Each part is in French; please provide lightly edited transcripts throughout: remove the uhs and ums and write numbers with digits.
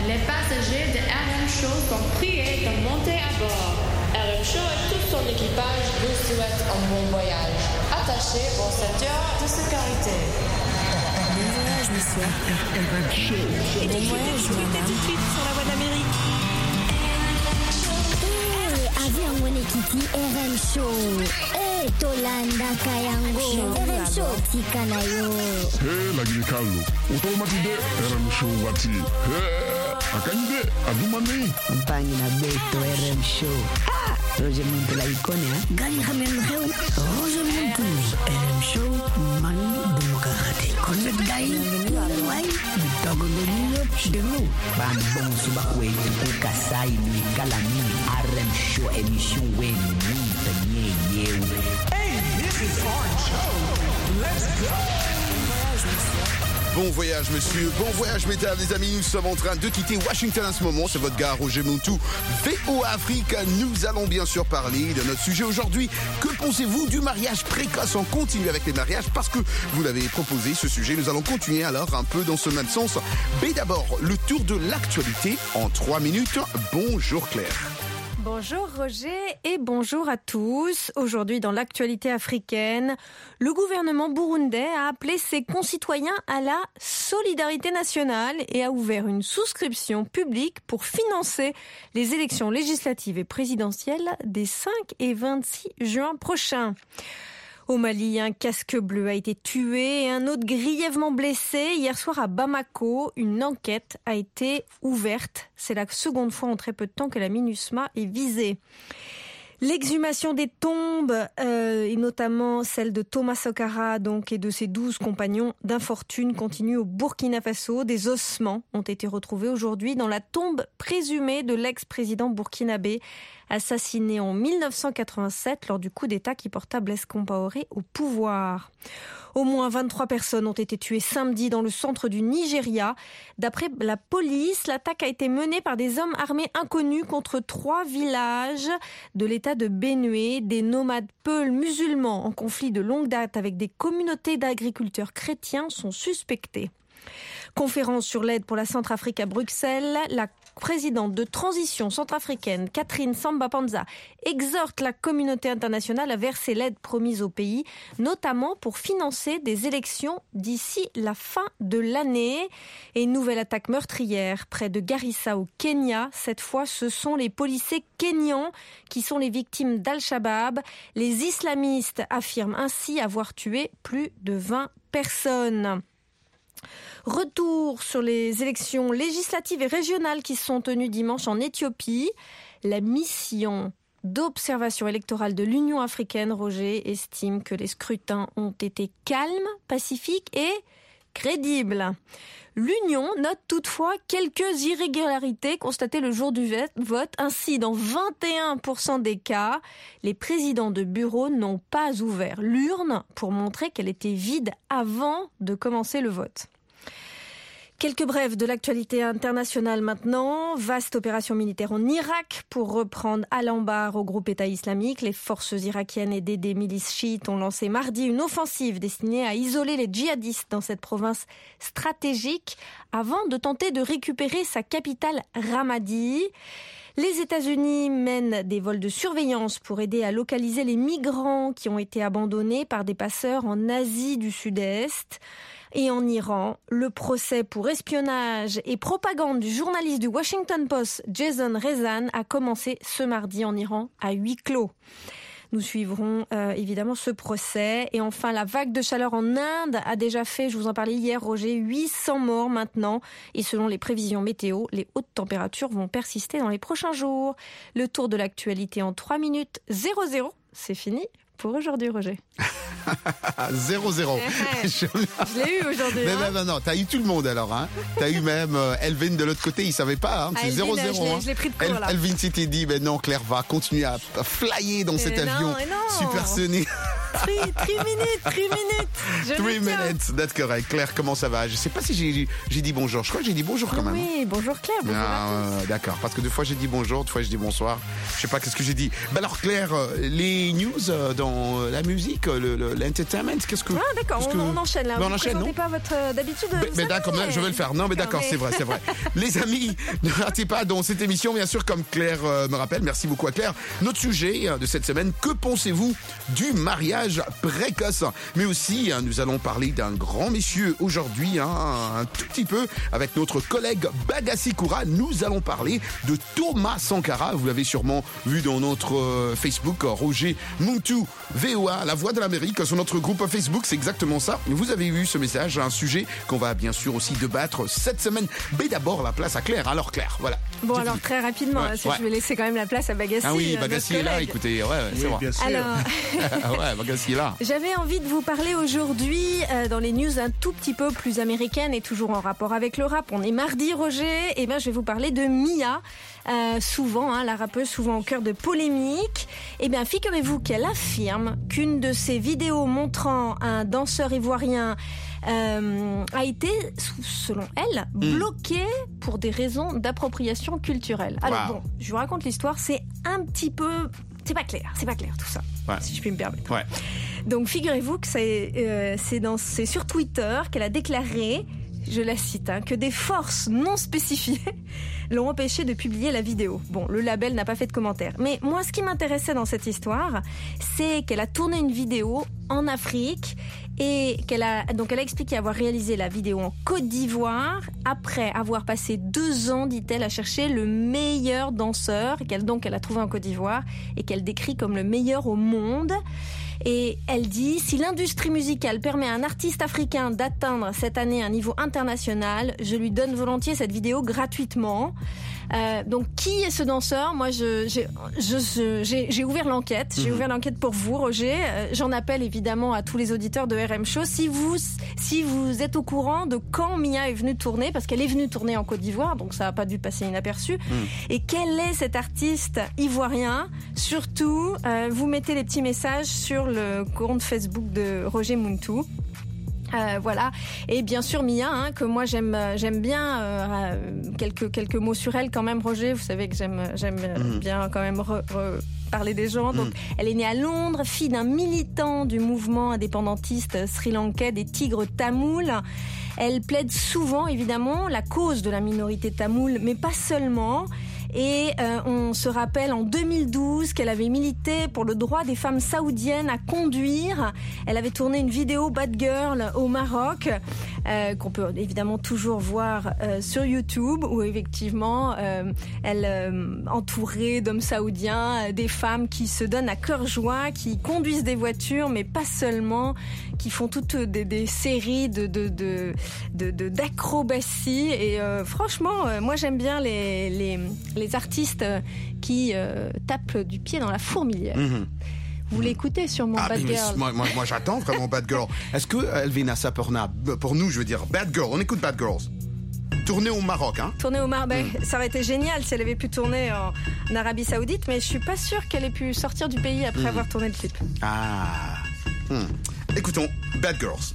Les passagers de RM Show sont priés de monter à bord. RM Show et tout son équipage vous souhaitent un bon voyage. Attachez vos ceintures de sécurité. Bon voyage, monsieur. RM Show. Bon voyage, madame. Tout de suite sur la voie d'Amérique. Avion Monekiti RM Show. Tolanda Kayango. RM Show Tikanayo. Lagi Carlo. Automatide RM Show wati. Akande adumani. Mpangi na beto RM Show. Roger Muntu la ikone ha. Gani hamem heu. Roger Muntu. RM Show. Mani Demokrati. Connect dai. Wai. Dogo Benino. Delo. Bambon subakwe. Ukasai ni kalami. RM Show émission wen. Hey, this is Orange Show. Let's go. Bon voyage monsieur, bon voyage métal les amis, nous sommes en train de quitter Washington à ce moment, c'est votre gars Roger Muntu, VO Afrique, nous allons bien sûr parler de notre sujet aujourd'hui. Que pensez-vous du mariage précoce? On continue avec les mariages parce que vous l'avez proposé ce sujet, nous allons continuer alors un peu dans ce même sens. Mais d'abord, le tour de l'actualité en 3 minutes, bonjour Claire. Bonjour Roger et bonjour à tous. Aujourd'hui dans l'actualité africaine, le gouvernement burundais a appelé ses concitoyens à la solidarité nationale et a ouvert une souscription publique pour financer les élections législatives et présidentielles des 5 et 26 juin prochains. Au Mali, un casque bleu a été tué et un autre grièvement blessé. Hier soir à Bamako, une enquête a été ouverte. C'est la seconde fois en très peu de temps que la MINUSMA est visée. L'exhumation des tombes, et notamment celle de Thomas Sankara et de ses 12 compagnons d'infortune, continue au Burkina Faso. Des ossements ont été retrouvés aujourd'hui dans la tombe présumée de l'ex-président burkinabé, assassiné en 1987 lors du coup d'État qui porta Blaise Compaoré au pouvoir. Au moins 23 personnes ont été tuées samedi dans le centre du Nigeria. D'après la police, l'attaque a été menée par des hommes armés inconnus contre 3 villages de l'état de Benue. Des nomades peuls musulmans en conflit de longue date avec des communautés d'agriculteurs chrétiens sont suspectés. Conférence sur l'aide pour la Centrafrique à Bruxelles. La présidente de transition centrafricaine, Catherine Samba-Panza, exhorte la communauté internationale à verser l'aide promise au pays, notamment pour financer des élections d'ici la fin de l'année. Et une nouvelle attaque meurtrière près de Garissa au Kenya. Cette fois, ce sont les policiers kenyans qui sont les victimes d'Al-Shabaab. Les islamistes affirment ainsi avoir tué plus de 20 personnes. Retour sur les élections législatives et régionales qui se sont tenues dimanche en Éthiopie. La mission d'observation électorale de l'Union africaine, Roger, estime que les scrutins ont été calmes, pacifiques et crédibles. L'Union note toutefois quelques irrégularités constatées le jour du vote. Ainsi, dans 21% des cas, les présidents de bureau n'ont pas ouvert l'urne pour montrer qu'elle était vide avant de commencer le vote. Quelques brèves de l'actualité internationale maintenant. Vaste opération militaire en Irak pour reprendre Al-Anbar au groupe État islamique. Les forces irakiennes aidées des milices chiites ont lancé mardi une offensive destinée à isoler les djihadistes dans cette province stratégique avant de tenter de récupérer sa capitale Ramadi. Les États-Unis mènent des vols de surveillance pour aider à localiser les migrants qui ont été abandonnés par des passeurs en Asie du Sud-Est. Et en Iran, le procès pour espionnage et propagande du journaliste du Washington Post, Jason Rezan, a commencé ce mardi en Iran à huis clos. Nous suivrons évidemment ce procès. Et enfin, la vague de chaleur en Inde a déjà fait, je vous en parlais hier, Roger, 800 morts maintenant. Et selon les prévisions météo, les hautes températures vont persister dans les prochains jours. Le tour de l'actualité en 3 minutes 00, c'est fini pour aujourd'hui, Roger. 0-0. Je l'ai eu aujourd'hui. Mais non, t'as eu tout le monde alors. Hein. T'as eu même Elvin de l'autre côté, il savait pas. Hein, c'est 0-0. Je l'ai pris de court, là. Elvin s'était dit, non, Claire va continuer à flyer dans cet avion supersonique. 3 minutes. 3 minutes, that's correct. Claire, comment ça va? Je sais pas si j'ai dit bonjour. Je crois que j'ai dit bonjour quand même. Oui, bonjour Claire. Bonjour à tous. D'accord, parce que deux fois j'ai dit bonjour, deux fois j'ai dit bonsoir. Je sais pas qu'est-ce que j'ai dit. Ben alors Claire, les news dans la musique, l'entertainment, qu'est-ce que... Ah d'accord, on enchaîne là. Ben, on enchaîne, non? Pas votre d'habitude. Mais d'accord, je vais le faire. Non, mais d'accord, c'est vrai. Les amis, ne ratez pas dans cette émission, bien sûr, comme Claire me rappelle. Merci beaucoup à Claire. Notre sujet de cette semaine, que pensez-vous du mariage précoce? Mais aussi, nous allons parler d'un grand monsieur aujourd'hui, un tout petit peu, avec notre collègue Bagassi Koura. Nous allons parler de Thomas Sankara. Vous l'avez sûrement vu dans notre Facebook, Roger Muntu VOA, la voix de l'Amérique, sur notre groupe Facebook. C'est exactement ça. Vous avez vu ce message, un sujet qu'on va bien sûr aussi débattre cette semaine. Mais d'abord, la place à Claire. Alors Claire, voilà. Bon, alors très rapidement, je vais laisser quand même la place à Bagassi. Ah oui, Bagassi est là, écoutez, c'est vrai. Bien sûr. Alors, Bagassi est là. J'avais envie de vous parler aujourd'hui dans les news un tout petit peu plus américaines et toujours en rapport avec le rap. On est mardi, Roger. Et bien, je vais vous parler de Mia. Souvent, la rappeuse, souvent au cœur de polémiques. Eh bien, figurez-vous qu'elle affirme qu'une de ses vidéos montrant un danseur ivoirien a été, selon elle, bloquée pour des raisons d'appropriation culturelle. Alors bon, je vous raconte l'histoire, c'est un petit peu... C'est pas clair tout ça, si je puis me permettre. Ouais. Donc figurez-vous que c'est sur Twitter qu'elle a déclaré, je la cite, que des forces non spécifiées l'ont empêchée de publier la vidéo. Bon, le label n'a pas fait de commentaire. Mais moi, ce qui m'intéressait dans cette histoire, c'est qu'elle a tourné une vidéo en Afrique et qu'elle a expliqué avoir réalisé la vidéo en Côte d'Ivoire après avoir passé 2 ans, dit-elle, à chercher le meilleur danseur qu'elle a trouvé en Côte d'Ivoire et qu'elle décrit comme le meilleur au monde. Et elle dit, si l'industrie musicale permet à un artiste africain d'atteindre cette année un niveau international, je lui donne volontiers cette vidéo gratuitement. Donc, qui est ce danseur? Moi, j'ai ouvert l'enquête. J'ai ouvert l'enquête pour vous, Roger. J'en appelle évidemment à tous les auditeurs de RM Show. Si vous êtes au courant de quand Mia est venue tourner, parce qu'elle est venue tourner en Côte d'Ivoire, donc ça n'a pas dû passer inaperçu. Et quel est cet artiste ivoirien? Surtout, vous mettez les petits messages sur le compte Facebook de Roger Muntu. Voilà, et bien sûr Mia, que moi j'aime bien. Quelques mots sur elle quand même, Roger. Vous savez que j'aime bien quand même parler des gens. Donc, elle est née à Londres, fille d'un militant du mouvement indépendantiste sri-lankais des Tigres tamouls. Elle plaide souvent, évidemment, la cause de la minorité tamoule, mais pas seulement. Et on se rappelle en 2012 qu'elle avait milité pour le droit des femmes saoudiennes à conduire. Elle avait tourné une vidéo Bad Girl au Maroc, qu'on peut évidemment toujours voir sur YouTube, où effectivement elle entourée d'hommes saoudiens, des femmes qui se donnent à cœur joie, qui conduisent des voitures, mais pas seulement, qui font toutes des séries d'acrobaties. Et franchement, moi j'aime bien les artistes qui tapent du pied dans la fourmilière. Vous l'écoutez sûrement, Bad Girl. Moi j'attends vraiment Bad Girl. Est-ce que Elvina Saporna, pour nous, je veux dire, Bad Girl, on écoute Bad Girls. Tournée au Maroc, hein? Tournée au Maroc, ça aurait été génial si elle avait pu tourner en Arabie Saoudite, mais je suis pas sûre qu'elle ait pu sortir du pays après avoir tourné le clip. Écoutons Bad Girls.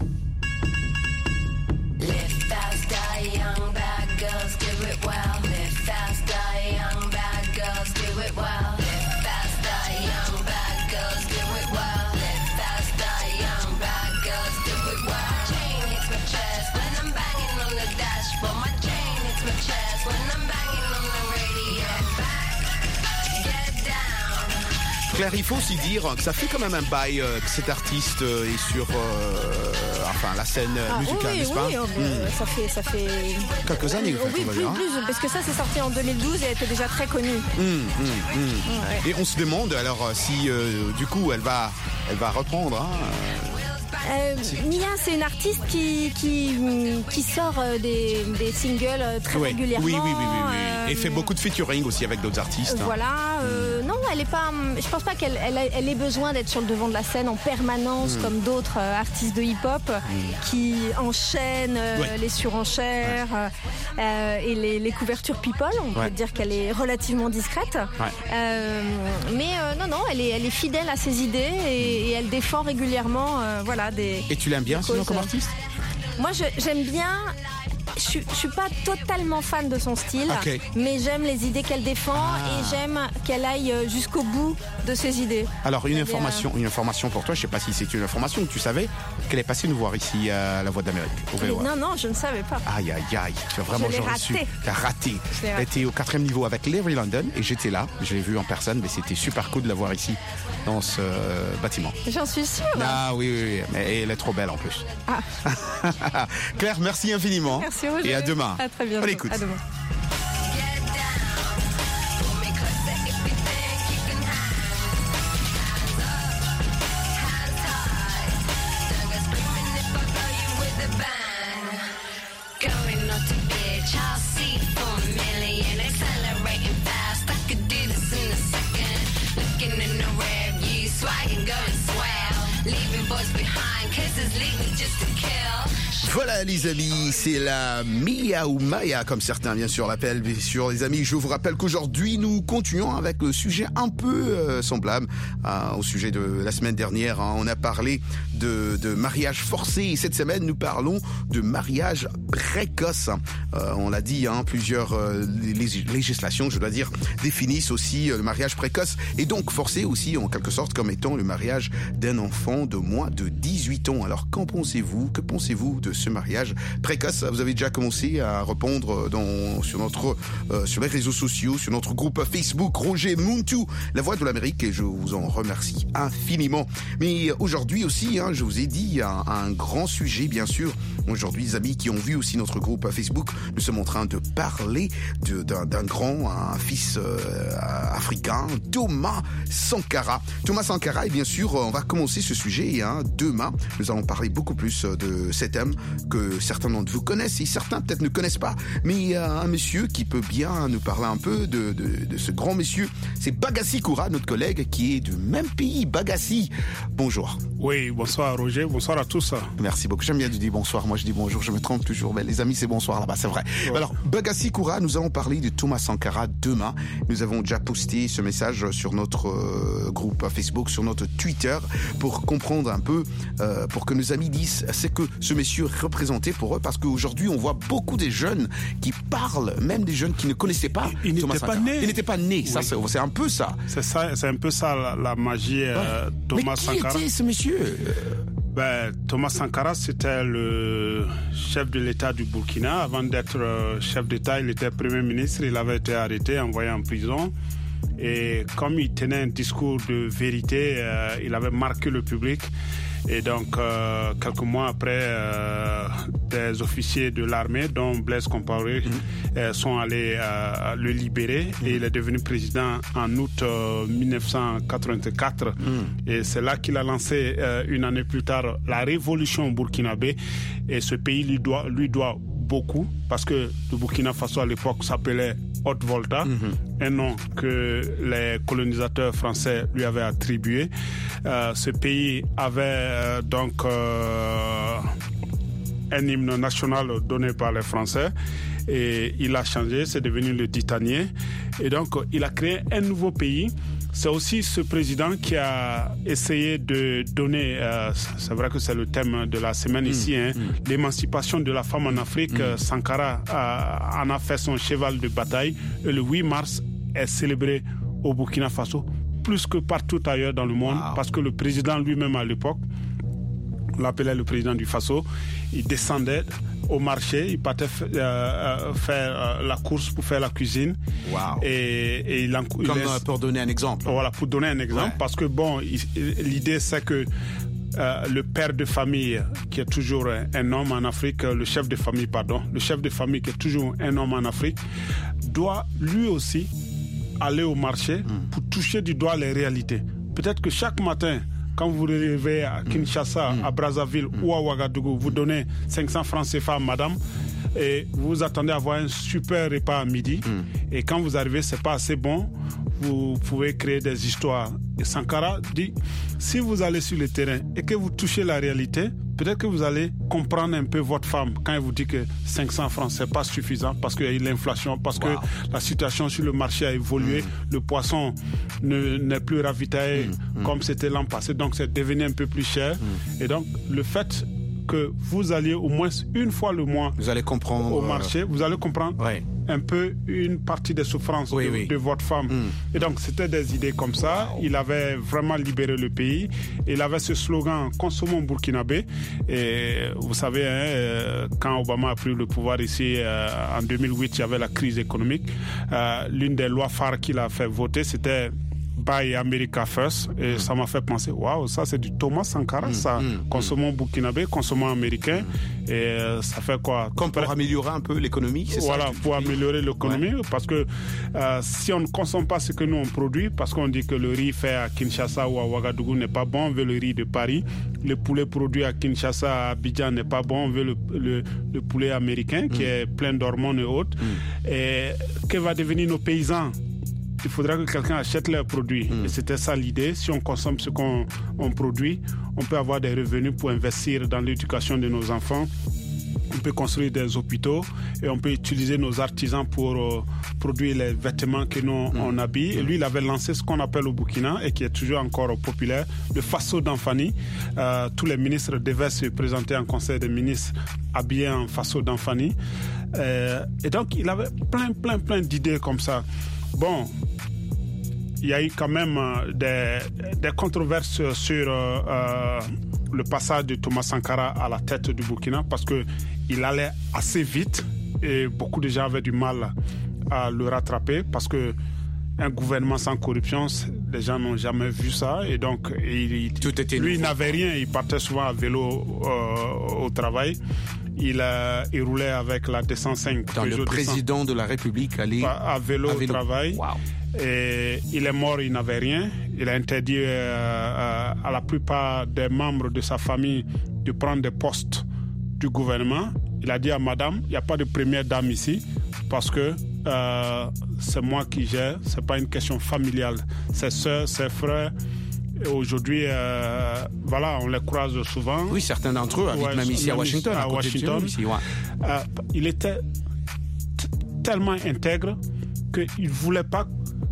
Live fast, die young, bad girls, do it well. Live fast, die young, bad girls, do it well. Live fast, die young, bad girls, do it well. Live fast, die young, bad girls, do it well. My chain hits my chest when I'm banging on the dashboard. My chain hits my chest when I'm banging on the radio. Get down. Claire, il faut aussi dire que ça fait quand même un bail que cet artiste est sur la scène musicale, n'est-ce pas? Oui, ça fait quelques années, oui, plus, parce que ça c'est sorti en 2012 et elle était déjà très connue. Ouais. Et on se demande alors si du coup elle va reprendre. Mia, c'est une artiste artiste qui sort des singles très régulièrement. Oui. Et fait beaucoup de featuring aussi avec d'autres artistes. Voilà. Non, elle est pas. Je pense pas qu'elle ait besoin d'être sur le devant de la scène en permanence comme d'autres artistes de hip-hop qui enchaînent les surenchères et les couvertures people. On peut dire qu'elle est relativement discrète. Mais non, elle est fidèle à ses idées et elle défend régulièrement des. Et tu l'aimes bien sinon comme artiste? Moi, j'aime bien. Je suis pas totalement fan de son style, mais j'aime les idées qu'elle défend et j'aime qu'elle aille jusqu'au bout de ses idées. Alors une information pour toi, je sais pas si c'est une information, tu savais qu'elle est passée nous voir ici à La Voix de l'Amérique. Non, je ne savais pas. Aïe, tu as vraiment reçu. Tu as raté. Elle était au 4e niveau avec Larry London et j'étais là, je l'ai vu en personne, mais c'était super cool de la voir ici dans ce bâtiment. J'en suis sûre. Ah oui, mais elle est trop belle en plus. Claire, merci infiniment. Merci Roger. Et à demain. À très bientôt. On l'écoute. À demain. Voilà les amis, c'est la Mia ou Maya comme certains bien sûr l'appellent. Bien sûr les amis, je vous rappelle qu'aujourd'hui nous continuons avec le sujet un peu semblable au sujet de la semaine dernière. On a parlé de mariage forcé et cette semaine nous parlons de mariage précoce. On l'a dit, plusieurs législations, je dois dire, définissent aussi le mariage précoce et donc forcé aussi en quelque sorte comme étant le mariage d'un enfant de moins de 18 ans. Alors qu'en pensez-vous? Que pensez-vous de ce mariage précoce? Vous avez déjà commencé à répondre sur les réseaux sociaux, sur notre groupe Facebook Roger Muntu, La Voix de l'Amérique, et je vous en remercie infiniment. Mais aujourd'hui aussi, je vous ai dit, un grand sujet bien sûr. Aujourd'hui, les amis qui ont vu aussi notre groupe Facebook, nous sommes en train de parler d'un grand, un fils africain, Thomas Sankara. Thomas Sankara, et bien sûr, on va commencer ce sujet demain. Nous allons parler beaucoup plus de cet homme que certains d'entre vous connaissent et certains peut-être ne connaissent pas. Mais un monsieur qui peut bien nous parler un peu de ce grand monsieur, c'est Bagassi Koura, notre collègue qui est du même pays, Bagassi. Bonjour. Oui, bonsoir Roger, bonsoir à tous. Merci beaucoup. J'aime bien de dire bonsoir. Moi je dis bonjour, je me trompe toujours. Mais les amis, c'est bonsoir là-bas, c'est vrai. Ouais. Alors, Bagassi Koura, nous allons parler de Thomas Sankara demain. Nous avons déjà posté ce message sur notre groupe Facebook, sur notre Twitter, pour comprendre un peu, pour que nos amis disent ce que ce monsieur représentait pour eux, parce qu'aujourd'hui, on voit beaucoup des jeunes qui parlent, même des jeunes qui ne connaissaient pas Thomas Sankara. Il n'était pas né. Ça, c'est un peu ça. C'est un peu ça la magie Thomas Sankara. Mais qui était ce monsieur? Thomas Sankara, c'était le chef de l'État du Burkina. Avant d'être chef d'État, il était Premier ministre. Il avait été arrêté, envoyé en prison. Et comme il tenait un discours de vérité, il avait marqué le public. Et donc, quelques mois après, des officiers de l'armée, dont Blaise Compaoré, sont allés le libérer. Et il est devenu président en août 1984. Et c'est là qu'il a lancé, une année plus tard, la révolution burkinabé. Et ce pays lui doit beaucoup, parce que le Burkina Faso à l'époque s'appelait Haute-Volta, un nom que les colonisateurs français lui avaient attribué. Ce pays avait donc un hymne national donné par les Français et il a changé, c'est devenu le Ditanier. Et donc il a créé un nouveau pays. C'est aussi ce président qui a essayé de donner, c'est vrai que c'est le thème de la semaine ici, l'émancipation de la femme en Afrique. Sankara en a fait son cheval de bataille et le 8 mars est célébré au Burkina Faso plus que partout ailleurs dans le monde, parce que le président lui-même à l'époque, on l'appelait le président du Faso, il descendait au marché, il partait faire la course pour faire la cuisine. Et il pour donner un exemple. Voilà, pour donner un exemple, parce que l'idée c'est que le père de famille, qui est toujours un homme en Afrique, le chef de famille qui est toujours un homme en Afrique, doit lui aussi aller au marché pour toucher du doigt les réalités. Peut-être que chaque matin, quand vous arrivez à Kinshasa, à Brazzaville ou à Ouagadougou, vous donnez 500 francs CFA à madame et vous attendez à avoir un super repas à midi. Et quand vous arrivez, c'est pas assez bon, vous pouvez créer des histoires. Et Sankara dit, si vous allez sur le terrain et que vous touchez la réalité, peut-être que vous allez comprendre un peu votre femme quand elle vous dit que 500 francs, c'est pas suffisant parce qu'il y a eu l'inflation, parce que la situation sur le marché a évolué, le poisson n'est plus ravitaillé comme c'était l'an passé, donc c'est devenu un peu plus cher. Et donc, le fait que vous alliez au moins une fois le mois vous allez comprendre, au marché, vous allez comprendre un peu une partie des souffrances de votre femme. Et donc, c'était des idées comme ça. Il avait vraiment libéré le pays. Il avait ce slogan « Consommons burkinabé ». Et vous savez, quand Obama a pris le pouvoir ici, en 2008, il y avait la crise économique. L'une des lois phares qu'il a fait voter, c'était Buy America First, et ça m'a fait penser, waouh, ça c'est du Thomas Sankara, ça. Consommons burkinabé, consommons américain, et ça fait quoi? Comme pour améliorer un peu l'économie, c'est voilà, ça? Pour améliorer l'économie, parce que si on ne consomme pas ce que nous on produit, parce qu'on dit que le riz fait à Kinshasa ou à Ouagadougou n'est pas bon, on veut le riz de Paris, le poulet produit à Kinshasa, à Abidjan n'est pas bon, on veut le poulet américain qui est plein d'hormones et autres. Et que va devenir nos paysans? Il faudra que quelqu'un achète leurs produits. Et c'était ça l'idée. Si on consomme ce qu'on produit, on peut avoir des revenus pour investir dans l'éducation de nos enfants. On peut construire des hôpitaux et on peut utiliser nos artisans pour produire les vêtements que nous on habille. Et lui, il avait lancé ce qu'on appelle au Burkina et qui est toujours encore populaire, le Faso d'Anfani. Tous les ministres devaient se présenter en conseil des ministres habillés en Faso d'Anfani. Et donc, il avait plein d'idées comme ça. Bon, il y a eu quand même des controverses sur le passage de Thomas Sankara à la tête du Burkina parce qu'il allait assez vite et beaucoup de gens avaient du mal à le rattraper parce que un gouvernement sans corruption, les gens n'ont jamais vu ça et donc lui il n'avait rien, il partait souvent à vélo au travail. Il roulait avec la 205. Quand le président de la République allait à vélo au travail. Wow. Et il est mort, il n'avait rien. Il a interdit à la plupart des membres de sa famille de prendre des postes du gouvernement. Il a dit à madame, il n'y a pas de première dame ici parce que c'est moi qui gère, c'est pas une question familiale. Ses sœurs, ses frères. Et aujourd'hui, voilà, on les croise souvent. Oui, certains d'entre eux habitent même ici à Washington. À Washington. Ici, il était tellement intègre qu'il ne voulait pas.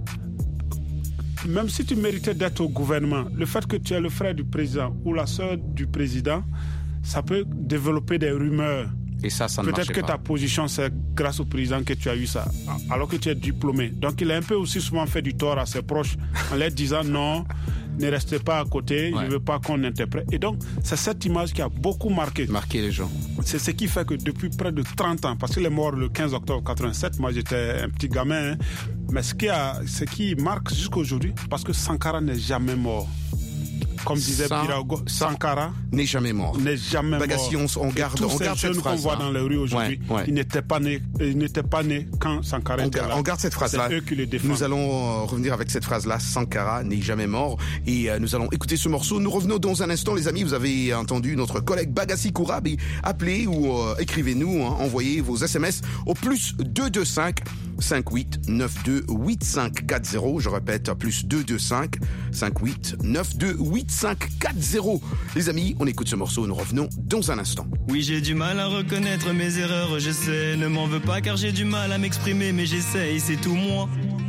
Même si tu méritais d'être au gouvernement, le fait que tu es le frère du président ou la sœur du président, ça peut développer des rumeurs. Et ça ne marchait pas. Peut-être que ta position, c'est grâce au président que tu as eu ça, alors que tu es diplômé. Donc, il a un peu aussi souvent fait du tort à ses proches en leur disant non, ne restez pas à côté, il ne veut pas qu'on interprète. Et donc, c'est cette image qui a beaucoup marqué les gens. C'est ce qui fait que depuis près de 30 ans, parce qu'il est mort le 15 octobre 87, moi j'étais un petit gamin, mais ce qui marque jusqu'à aujourd'hui, parce que Sankara n'est jamais mort. Comme disait Birago, Sankara n'est jamais mort. Bagassi, on garde cette phrase. Qu'on voit dans les rues aujourd'hui, il n'était pas né quand Sankara était là. On garde cette phrase-là. C'est eux qui le défendent. Nous allons revenir avec cette phrase-là. Sankara n'est jamais mort. Et nous allons écouter ce morceau. Nous revenons dans un instant, les amis. Vous avez entendu notre collègue Bagassi Kourabi. Appelez ou écrivez-nous. Envoyez vos SMS au plus 225 58 92 8540. Je répète, plus 225 58 92 8540. Les amis, on écoute ce morceau, nous revenons dans un instant. Oui, j'ai du mal à reconnaître mes erreurs, je sais. Ne m'en veux pas car j'ai du mal à m'exprimer, mais j'essaye, c'est tout moi.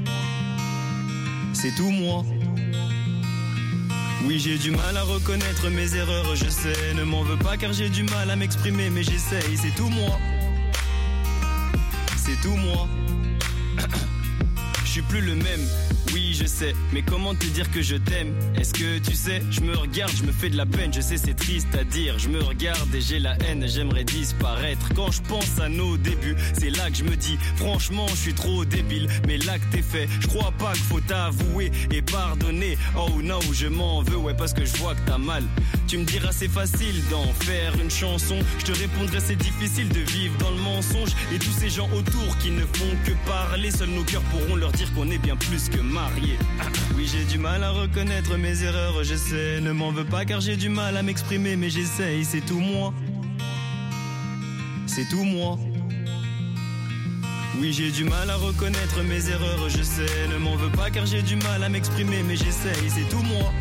C'est tout moi. Oui, j'ai du mal à reconnaître mes erreurs, je sais. Ne m'en veux pas car j'ai du mal à m'exprimer, mais j'essaye, c'est tout moi. C'est tout moi. Je suis plus le même, oui je sais, mais comment te dire que je t'aime? Est-ce que tu sais, je me regarde, je me fais de la peine, je sais c'est triste à dire. Je me regarde et j'ai la haine, j'aimerais disparaître. Quand je pense à nos débuts, c'est là que je me dis, franchement je suis trop débile. Mais l'acte est fait, je crois pas qu'il faut t'avouer et pardonner. Oh non, je m'en veux, ouais parce que je vois que t'as mal. Tu me diras c'est facile d'en faire une chanson. Je te répondrai c'est difficile de vivre dans le mensonge. Et tous ces gens autour qui ne font que parler, seuls nos cœurs pourront leur dire qu'on est bien plus que mariés. Oui, j'ai du mal à reconnaître mes erreurs, je sais. Ne m'en veux pas car j'ai du mal à m'exprimer, mais j'essaye, c'est tout moi. C'est tout moi. Oui, j'ai du mal à reconnaître mes erreurs, je sais. Ne m'en veux pas car j'ai du mal à m'exprimer, mais j'essaye, c'est tout moi.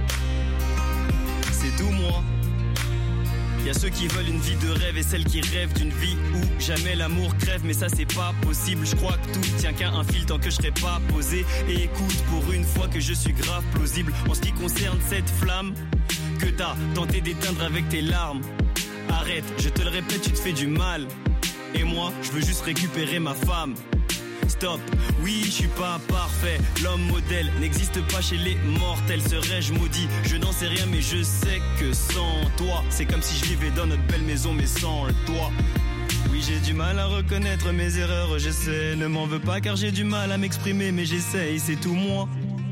C'est tout moi. Y'a ceux qui veulent une vie de rêve et celles qui rêvent d'une vie où jamais l'amour crève, mais ça c'est pas possible. Je crois que tout tient qu'à un fil tant que je serai pas posé. Et écoute pour une fois que je suis grave plausible en ce qui concerne cette flamme que t'as tenté d'éteindre avec tes larmes. Arrête, je te le répète, tu te fais du mal. Et moi, je veux juste récupérer ma femme. Stop, oui, je suis pas parfait. L'homme modèle n'existe pas chez les mortels. Serais-je maudit? Je n'en sais rien, mais je sais que sans toi, c'est comme si je vivais dans notre belle maison, mais sans le toit. Oui, j'ai du mal à reconnaître mes erreurs, je sais. Ne m'en veux pas car j'ai du mal à m'exprimer, mais j'essaye, c'est tout moi.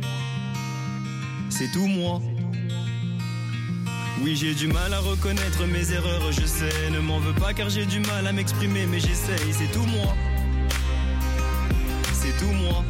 C'est tout moi. Oui, j'ai du mal à reconnaître mes erreurs, je sais. Ne m'en veux pas car j'ai du mal à m'exprimer, mais j'essaye, c'est tout moi. C'est tout moi.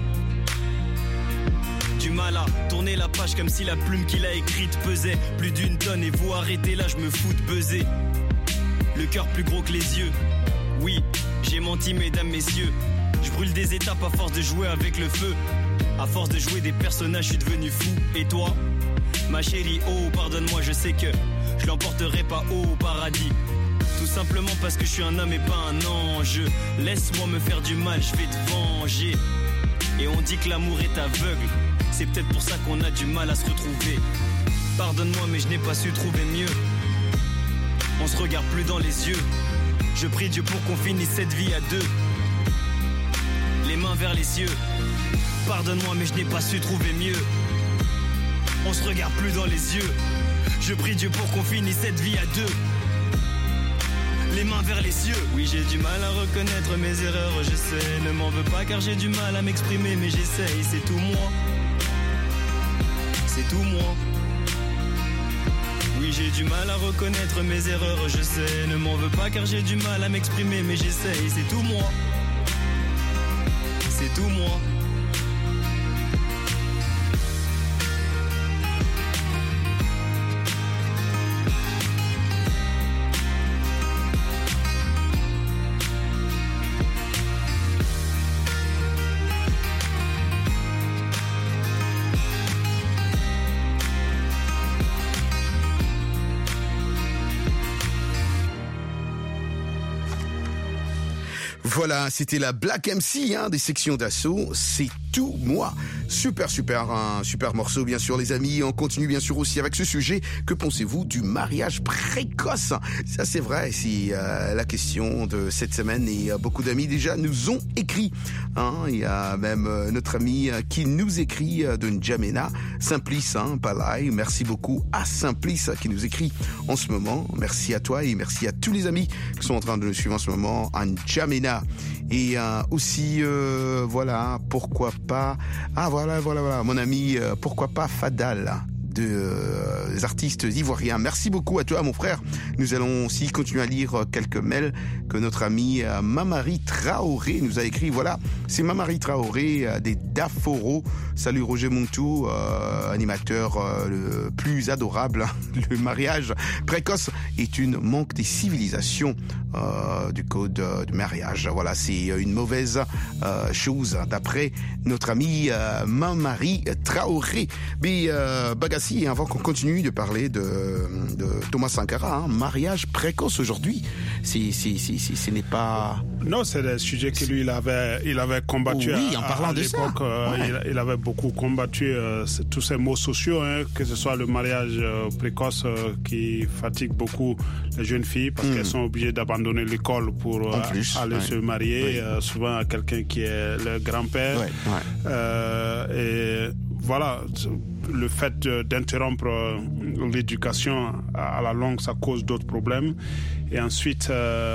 Du mal à tourner la page comme si la plume qu'il a écrite pesait plus d'une tonne. Et vous arrêtez là, je me fous de buzzer. Le cœur plus gros que les yeux. Oui, j'ai menti mesdames, messieurs. Je brûle des étapes à force de jouer avec le feu. À force de jouer des personnages, je suis devenu fou. Et toi, ma chérie, oh pardonne-moi, je sais que je l'emporterai pas au paradis. Tout simplement parce que je suis un homme et pas un ange. Laisse-moi me faire du mal, je vais te venger. Et on dit que l'amour est aveugle. C'est peut-être pour ça qu'on a du mal à se retrouver. Pardonne-moi mais je n'ai pas su trouver mieux. On se regarde plus dans les yeux. Je prie Dieu pour qu'on finisse cette vie à deux. Les mains vers les cieux. Pardonne-moi mais je n'ai pas su trouver mieux. On se regarde plus dans les yeux. Je prie Dieu pour qu'on finisse cette vie à deux. Les mains vers les cieux. Oui, j'ai du mal à reconnaître mes erreurs, je sais. Ne m'en veux pas car j'ai du mal à m'exprimer, mais j'essaye, c'est tout moi. C'est tout moi. Oui, j'ai du mal à reconnaître mes erreurs, je sais. Ne m'en veux pas car j'ai du mal à m'exprimer, mais j'essaye, c'est tout moi. C'est tout moi. Voilà, c'était la Black MC des sections d'assaut. C'est tout moi. Super morceau, bien sûr, les amis. On continue, bien sûr, aussi avec ce sujet. Que pensez-vous du mariage précoce? Ça, c'est vrai. C'est la question de cette semaine. Et beaucoup d'amis déjà nous ont écrit. Il y a même notre ami qui nous écrit de N'Djamena, Simplice, Palai. Merci beaucoup à Simplice qui nous écrit en ce moment. Merci à toi et merci à tous les amis qui sont en train de nous suivre en ce moment à N'Djamena. Et aussi, voilà, pourquoi pas... Ah, voilà, mon ami, pourquoi pas Fadal des artistes ivoiriens. Merci beaucoup à toi, mon frère. Nous allons aussi continuer à lire quelques mails que notre ami Mamari Traoré nous a écrit. Voilà, c'est Mamari Traoré des Daforo. Salut Roger Montou, animateur le plus adorable. Le mariage précoce est une manque des civilisations du code de mariage. Voilà, c'est une mauvaise chose d'après notre ami Mamari Traoré. Mais Bagassi, avant qu'on continue de parler de Thomas Sankara, mariage précoce aujourd'hui, ce n'est pas... Non, c'est le sujet que lui, il avait combattu. Oui, en parlant de l'époque, ça. Ouais. Il avait beaucoup combattu tous ces mots sociaux, que ce soit le mariage précoce qui fatigue beaucoup les jeunes filles parce qu'elles sont obligées d'abandonner l'école pour aller se marier, souvent à quelqu'un qui est le grand-père. Et voilà, le fait d'interrompre l'éducation à la longue, ça cause d'autres problèmes. Et ensuite,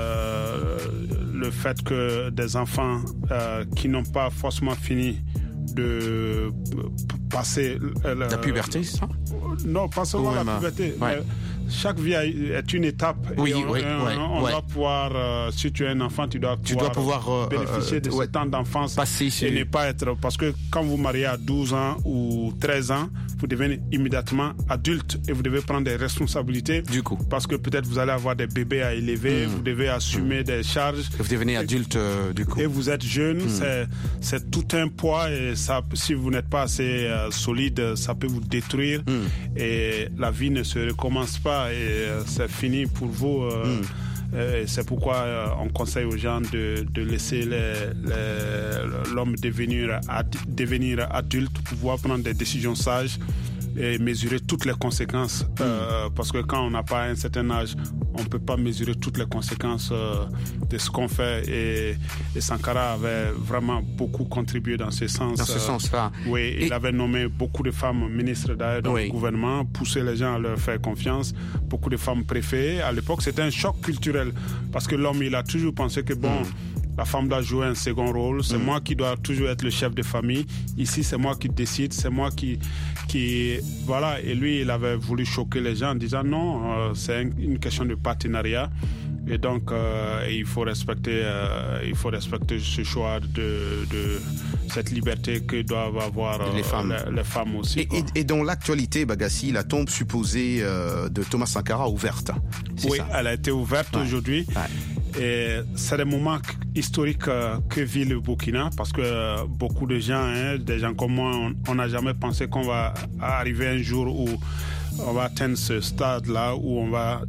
le fait que des enfants qui n'ont pas forcément fini de passer... la puberté, c'est ça? Non, pas seulement la puberté. chaque vie est une étape. Oui, on doit pouvoir, si tu es un enfant, tu dois pouvoir bénéficier de ce temps d'enfance et ne pas être... Parce que quand vous mariez à 12 ans ou 13 ans, vous devenez immédiatement adulte et vous devez prendre des responsabilités. Du coup. Parce que peut-être vous allez avoir des bébés à élever, vous devez assumer des charges. Et vous devenez adulte du coup. Et vous êtes jeune, c'est tout un poids et ça, si vous n'êtes pas assez solide, ça peut vous détruire et la vie ne se recommence pas et c'est fini pour vous. C'est pourquoi on conseille aux gens de laisser l'homme devenir adulte pour pouvoir prendre des décisions sages et mesurer toutes les conséquences parce que quand on n'a pas un certain âge, on ne peut pas mesurer toutes les conséquences de ce qu'on fait et Sankara avait vraiment beaucoup contribué dans ce sens. Dans ce sens-là. Oui, il avait nommé beaucoup de femmes ministres d'ailleurs dans le gouvernement, poussé les gens à leur faire confiance, beaucoup de femmes préférées. À l'époque, c'était un choc culturel parce que l'homme, il a toujours pensé que la femme doit jouer un second rôle. C'est moi qui dois toujours être le chef de famille. Ici, c'est moi qui décide. C'est moi qui voilà. Et lui, il avait voulu choquer les gens en disant non, c'est une question de partenariat. Et donc, il faut respecter ce choix de cette liberté que doivent avoir les femmes aussi. Et dans l'actualité, Bagassi, la tombe supposée de Thomas Sankara ouverte. Oui, elle a été ouverte aujourd'hui. Et c'est des moments historiques que vit le Burkina parce que beaucoup de gens, des gens comme moi, on n'a jamais pensé qu'on va arriver un jour où on va atteindre ce stade-là où on va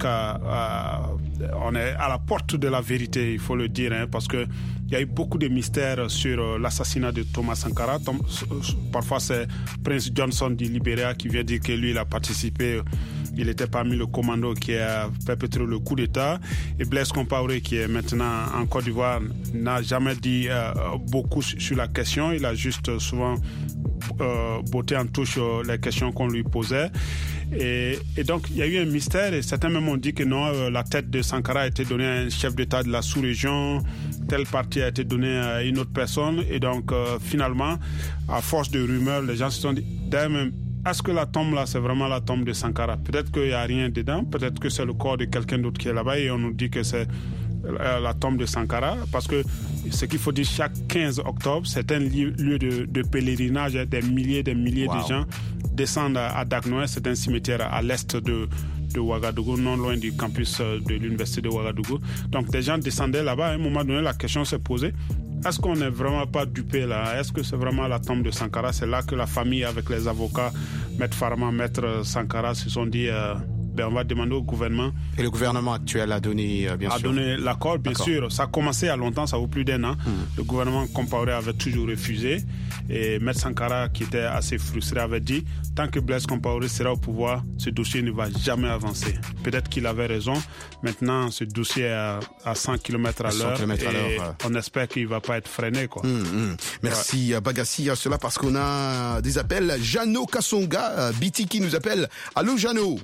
on est à la porte de la vérité, il faut le dire, parce que il y a eu beaucoup de mystères sur l'assassinat de Thomas Sankara. Parfois, c'est Prince Johnson du Libéria qui vient dire que lui, il a participé. Il était parmi le commando qui a perpétré le coup d'État. Et Blaise Compaoré, qui est maintenant en Côte d'Ivoire, n'a jamais dit beaucoup sur la question. Il a juste souvent botté en touche les questions qu'on lui posait. Et donc, il y a eu un mystère et certains même ont dit que non, la tête de Sankara a été donnée à un chef d'État de la sous-région, telle partie a été donnée à une autre personne. Et donc, finalement, à force de rumeurs, les gens se sont dit, d'ailleurs, est-ce que la tombe là, c'est vraiment la tombe de Sankara? Peut-être qu'il n'y a rien dedans, peut-être que c'est le corps de quelqu'un d'autre qui est là-bas et on nous dit que c'est la tombe de Sankara, parce que ce qu'il faut dire, chaque 15 octobre, c'est un lieu de pèlerinage, des milliers de gens descendent à Dagnoé, c'est un cimetière à l'est de Ouagadougou, non loin du campus de l'université de Ouagadougou. Donc des gens descendaient là-bas, à un moment donné, la question s'est posée. Est-ce qu'on n'est vraiment pas dupé là? Est-ce que c'est vraiment la tombe de Sankara? C'est là que la famille, avec les avocats, Maître Farman, Maître Sankara, se sont dit on va demander au gouvernement. Et le gouvernement actuel a donné, donné l'accord, bien sûr. Ça a commencé il y a longtemps, ça vaut plus d'1 an. Le gouvernement Compaoré avait toujours refusé. Et Maître Sankara, qui était assez frustré, avait dit tant que Blaise Compaoré sera au pouvoir, ce dossier ne va jamais avancer. Peut-être qu'il avait raison. Maintenant, ce dossier est à 100 km à l'heure. Et on espère qu'il ne va pas être freiné, quoi. Merci Bagassi à cela, parce qu'on a des appels. Jano Kasonga, Biti qui nous appelle. Allô Jano?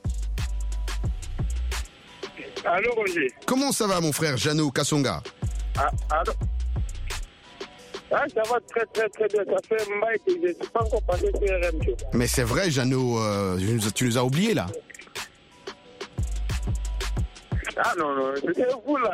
Allô Roger. Comment ça va mon frère Jano Kasonga? Allô. Ça va très très très bien. Ça fait un bail que je ne suis pas encore passé sur RM Show. Mais c'est vrai Jano, tu nous as oubliés là. Ah non, c'était vous là.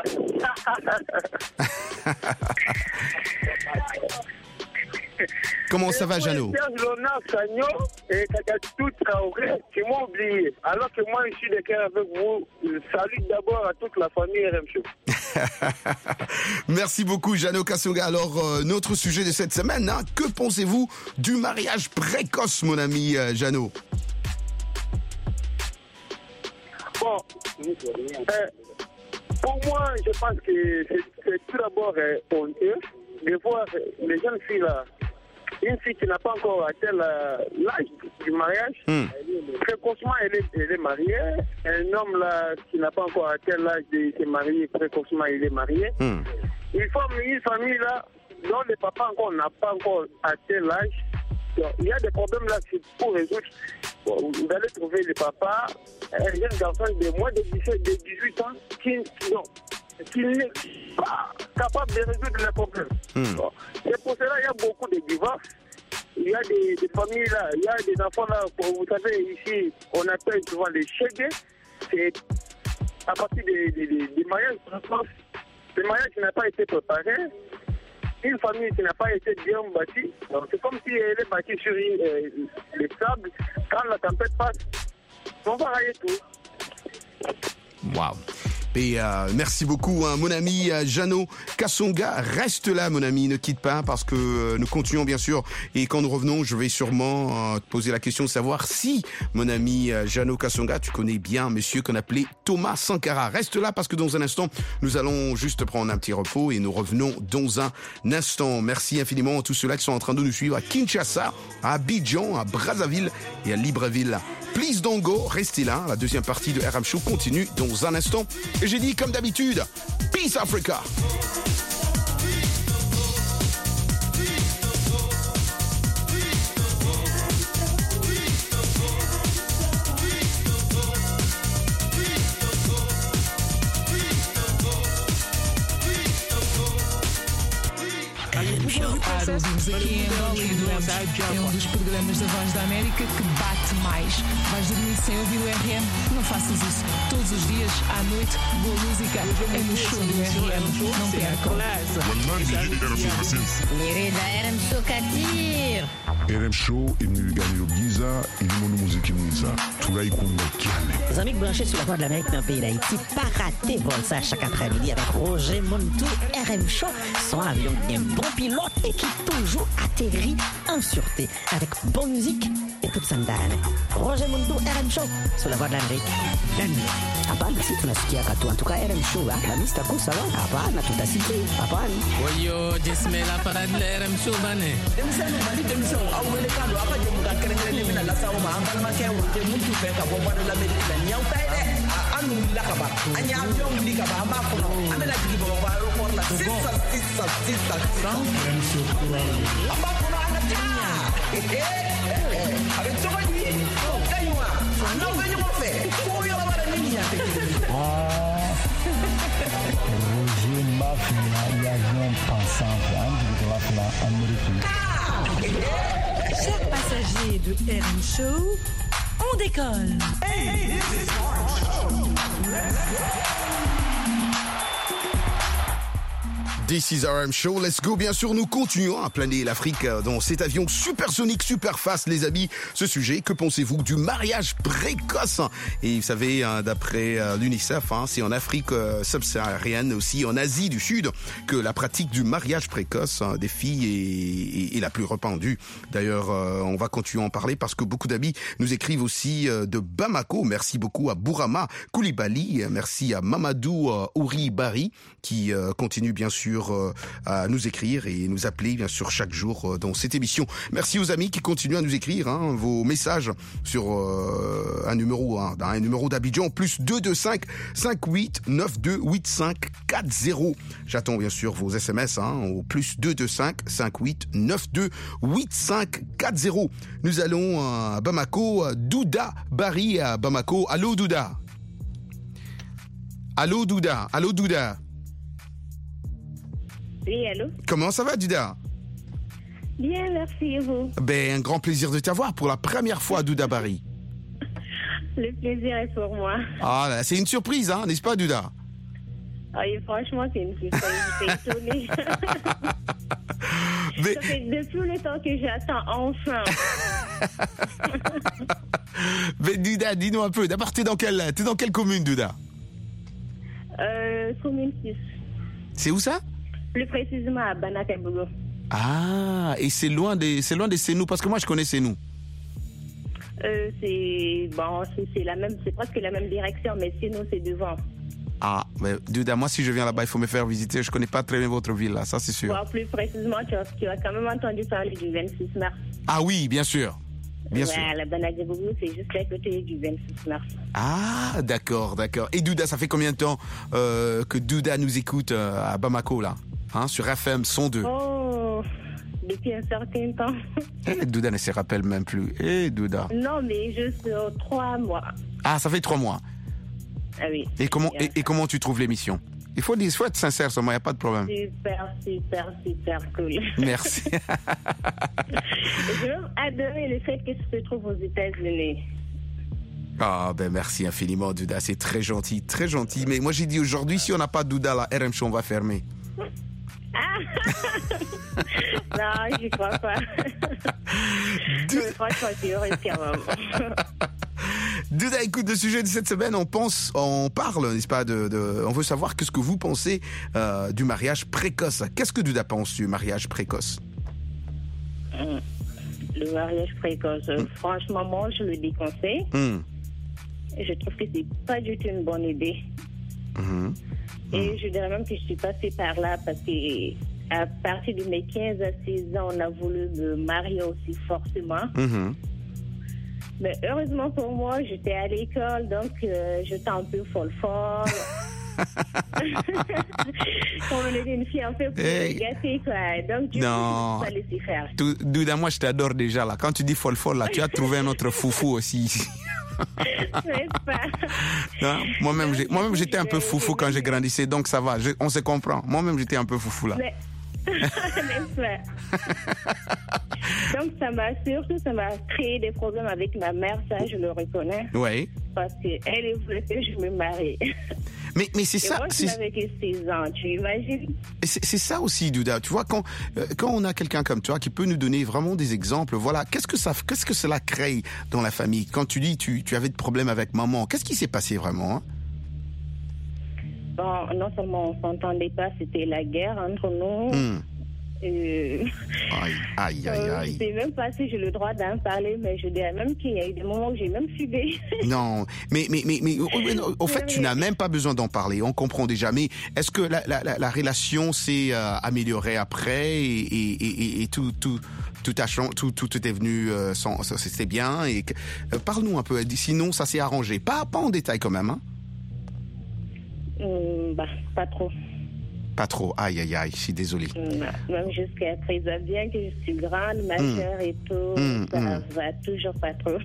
Comment ça va, Jano? Léonard Sagnon et Kakatou Traoré, qui m'ont oublié. Alors que moi, je suis de cœur avec vous. Je salue d'abord à toute la famille RM Show. Merci beaucoup, Jano Kasonga. Alors, notre sujet de cette semaine, que pensez-vous du mariage précoce, mon ami Jano? Bon, pour moi, je pense que c'est tout d'abord honteux de voir les jeunes filles là. Une fille qui n'a pas encore atteint l'âge du mariage, précocement elle est mariée. Un homme là qui n'a pas encore atteint l'âge de se marier, précocement il est marié. Il forme une famille là dont le papa encore n'a pas encore atteint l'âge. Il y a des problèmes là pour résoudre. Vous allez trouver le papa, un jeune garçon de moins de 18 ans qui n'est pas capable de résoudre les problèmes. C'est pour cela qu'il y a beaucoup de divorces. il y a des familles là, il y a des enfants là, vous savez, ici, on appelle souvent les chégués. C'est à partir des mariages, le mariage qui n'a pas été préparé, une famille qui n'a pas été bien bâtie, donc c'est comme si elle est bâtie sur les sables. Quand la tempête passe, on va rayer tout. Waouh. Et merci beaucoup, hein, mon ami Jano Kasonga. Reste là, mon ami, ne quitte pas, parce que nous continuons, bien sûr. Et quand nous revenons, je vais sûrement te poser la question de savoir si, mon ami Jano Kasonga, tu connais bien un monsieur qu'on appelait Thomas Sankara. Reste là, parce que dans un instant, nous allons juste prendre un petit repos et nous revenons dans un instant. Merci infiniment à tous ceux-là qui sont en train de nous suivre à Kinshasa, à Abidjan, à Brazzaville et à Libreville. Please don't go, restez là. La deuxième partie de RM Show continue dans un instant. Et j'ai dit, comme d'habitude, Peace Africa. Ouvimos aqui em Angola e adoramos. É um dos programas da Voz da América que bate mais. Vais dormir sem ouvir o RM? Não faças isso. Todos os dias, à noite, boa música é no show do RM. Não percam. Querida RM Show Katir. RM Show imegani giza ilimono muziki mwiza tunaikunda kiane. Les amis branchés sur la voix de l'Amérique dans le pays d'Haïti, pas rater vol ça chaque après-midi avec Roger Montou, RM Show, son avion bien bon pilote et qui toujours atterrit en sûreté avec bonne musique et toute sa ndane. Roger Montou, RM Show, sur la voix de l'Amérique. Hapana, si tunasikia katu. En tout cas, RM Show, la listeako sawa. Hapana, tutasikia. Hapana. Oyo, jismela parade la RM Show bane. Demisão, awele kando apa je muka kerengere mina la sawo ma ambal ma ke wote muntu fe ka bo bana la medina nyaw tay de anu la ka ba anya avion li ka ba ma ko no amela jigi bo ba ro por la sissa amba ko no ana tinya avec ça lui kaywa no venyo mo fe ko yo ba la minya te Roger Mafia et avion pensant de la Amérique. Chers passagers de RM Show, on décolle. Hey, this is RM Show. Let's go. This is RM Show, let's go. Bien sûr, nous continuons à planer l'Afrique dans cet avion supersonique, super fast, les amis. Ce sujet, que pensez-vous du mariage précoce? Et vous savez, d'après l'UNICEF, c'est en Afrique subsaharienne, aussi en Asie du Sud, que la pratique du mariage précoce des filles est la plus répandue. D'ailleurs, on va continuer à en parler parce que beaucoup d'amis nous écrivent aussi de Bamako. Merci beaucoup à Bourama Koulibaly. Merci à Mamadou Ouri Bari qui continue bien sûr à nous écrire et nous appeler bien sûr chaque jour dans cette émission. Merci aux amis qui continuent à nous écrire vos messages sur un numéro d'Abidjan plus 225 58 92 85 40. J'attends bien sûr vos SMS au plus 225 58 92 85 40. Nous allons à Bamako. Douda Bari à Bamako. Allô Douda. Allô Douda. Allô Douda. Oui, allô? Comment ça va, Douda? Bien, merci, et vous? Un grand plaisir de t'avoir pour la première fois, Douda Bari. Le plaisir est pour moi. Ah, là, c'est une surprise, n'est-ce pas, Douda? Oui, franchement, c'est une surprise. Je suis étonnée. Ça fait depuis le temps que j'attends, enfin. Mais Douda, dis-nous un peu, d'abord, t'es dans quelle commune, Douda? Commune 6. C'est où ça? Plus précisément à Banakabogo. Ah, et c'est loin des Sénou, parce que moi je connais Sénou. C'est presque la même direction, mais Sénou c'est devant. Ah, mais Douda, moi si je viens là-bas, il faut me faire visiter. Je connais pas très bien votre ville là, ça c'est sûr. Plus précisément, tu as quand même entendu parler du 26 mars. Ah oui, bien sûr. Bien sûr. La Banakabogo, c'est juste à côté du 26 mars. Ah, d'accord. Et Douda, ça fait combien de temps que Douda nous écoute à Bamako là, sur FM 102? Oh, depuis un certain temps. Douda ne se rappelle même plus. Douda. Non, mais juste 3 mois. Ah, ça fait 3 mois. Ah oui. Et comment tu trouves l'émission? Il faut être sincère, seulement, il n'y a pas de problème. Super cool. Merci. J'ai même adoré le fait que tu te trouves aux États-Unis. Ah, merci infiniment, Douda. C'est très gentil. Mais moi, j'ai dit aujourd'hui, si on n'a pas Douda, la RM Show, on va fermer. Non, j'y crois pas. Franchement, c'est heureux quand même. Douda, écoute, le sujet de cette semaine, on parle, n'est-ce pas, on veut savoir qu'est-ce que vous pensez du mariage précoce. Qu'est-ce que Douda pense du mariage précoce? Le mariage précoce, franchement, moi, je le déconseille. Je trouve que c'est pas du tout une bonne idée. Et je dirais même que je suis passée par là parce que à partir de mes 15 à 16 ans, on a voulu me marier aussi forcément. Mais heureusement pour moi, j'étais à l'école, donc j'étais un peu folle. Comme on était une fille un peu plus gâtée, quoi. Donc du coup, je ne peux pas laisser faire. Douda, moi je t'adore déjà là. Quand tu dis folle là, tu as trouvé un autre foufou aussi. Non, moi-même j'étais un peu foufou quand j'ai grandissé, donc ça va, on se comprend. Moi-même j'étais un peu foufou là. Donc ça m'a créé des problèmes avec ma mère, ça je le reconnais. Oui. Parce qu'elle voulait que je me marie. Mais c'est ça. Moi, je n'avais que 16 ans, tu imagines? C'est ça aussi, Douda. Tu vois, quand on a quelqu'un comme toi qui peut nous donner vraiment des exemples, voilà, qu'est-ce que cela crée dans la famille? Quand tu dis tu avais des problèmes avec maman, qu'est-ce qui s'est passé vraiment? Bon, non seulement on s'entendait pas, c'était la guerre entre nous. Aïe. Je sais même pas si j'ai le droit d'en parler, mais je dirais même qu'il y a eu des moments où j'ai même subi. Non, mais au fait, tu n'as même pas besoin d'en parler. On comprend déjà. Mais est-ce que la relation s'est améliorée après et tout a changé, tout est venu, c'était bien. Et parle-nous un peu. Sinon, ça s'est arrangé. Pas en détail quand même. Hein? Pas trop. Pas trop, aïe, je suis désolé. Même jusqu'à présent, bien que je suis grande, majeure et tout, ça va toujours pas trop.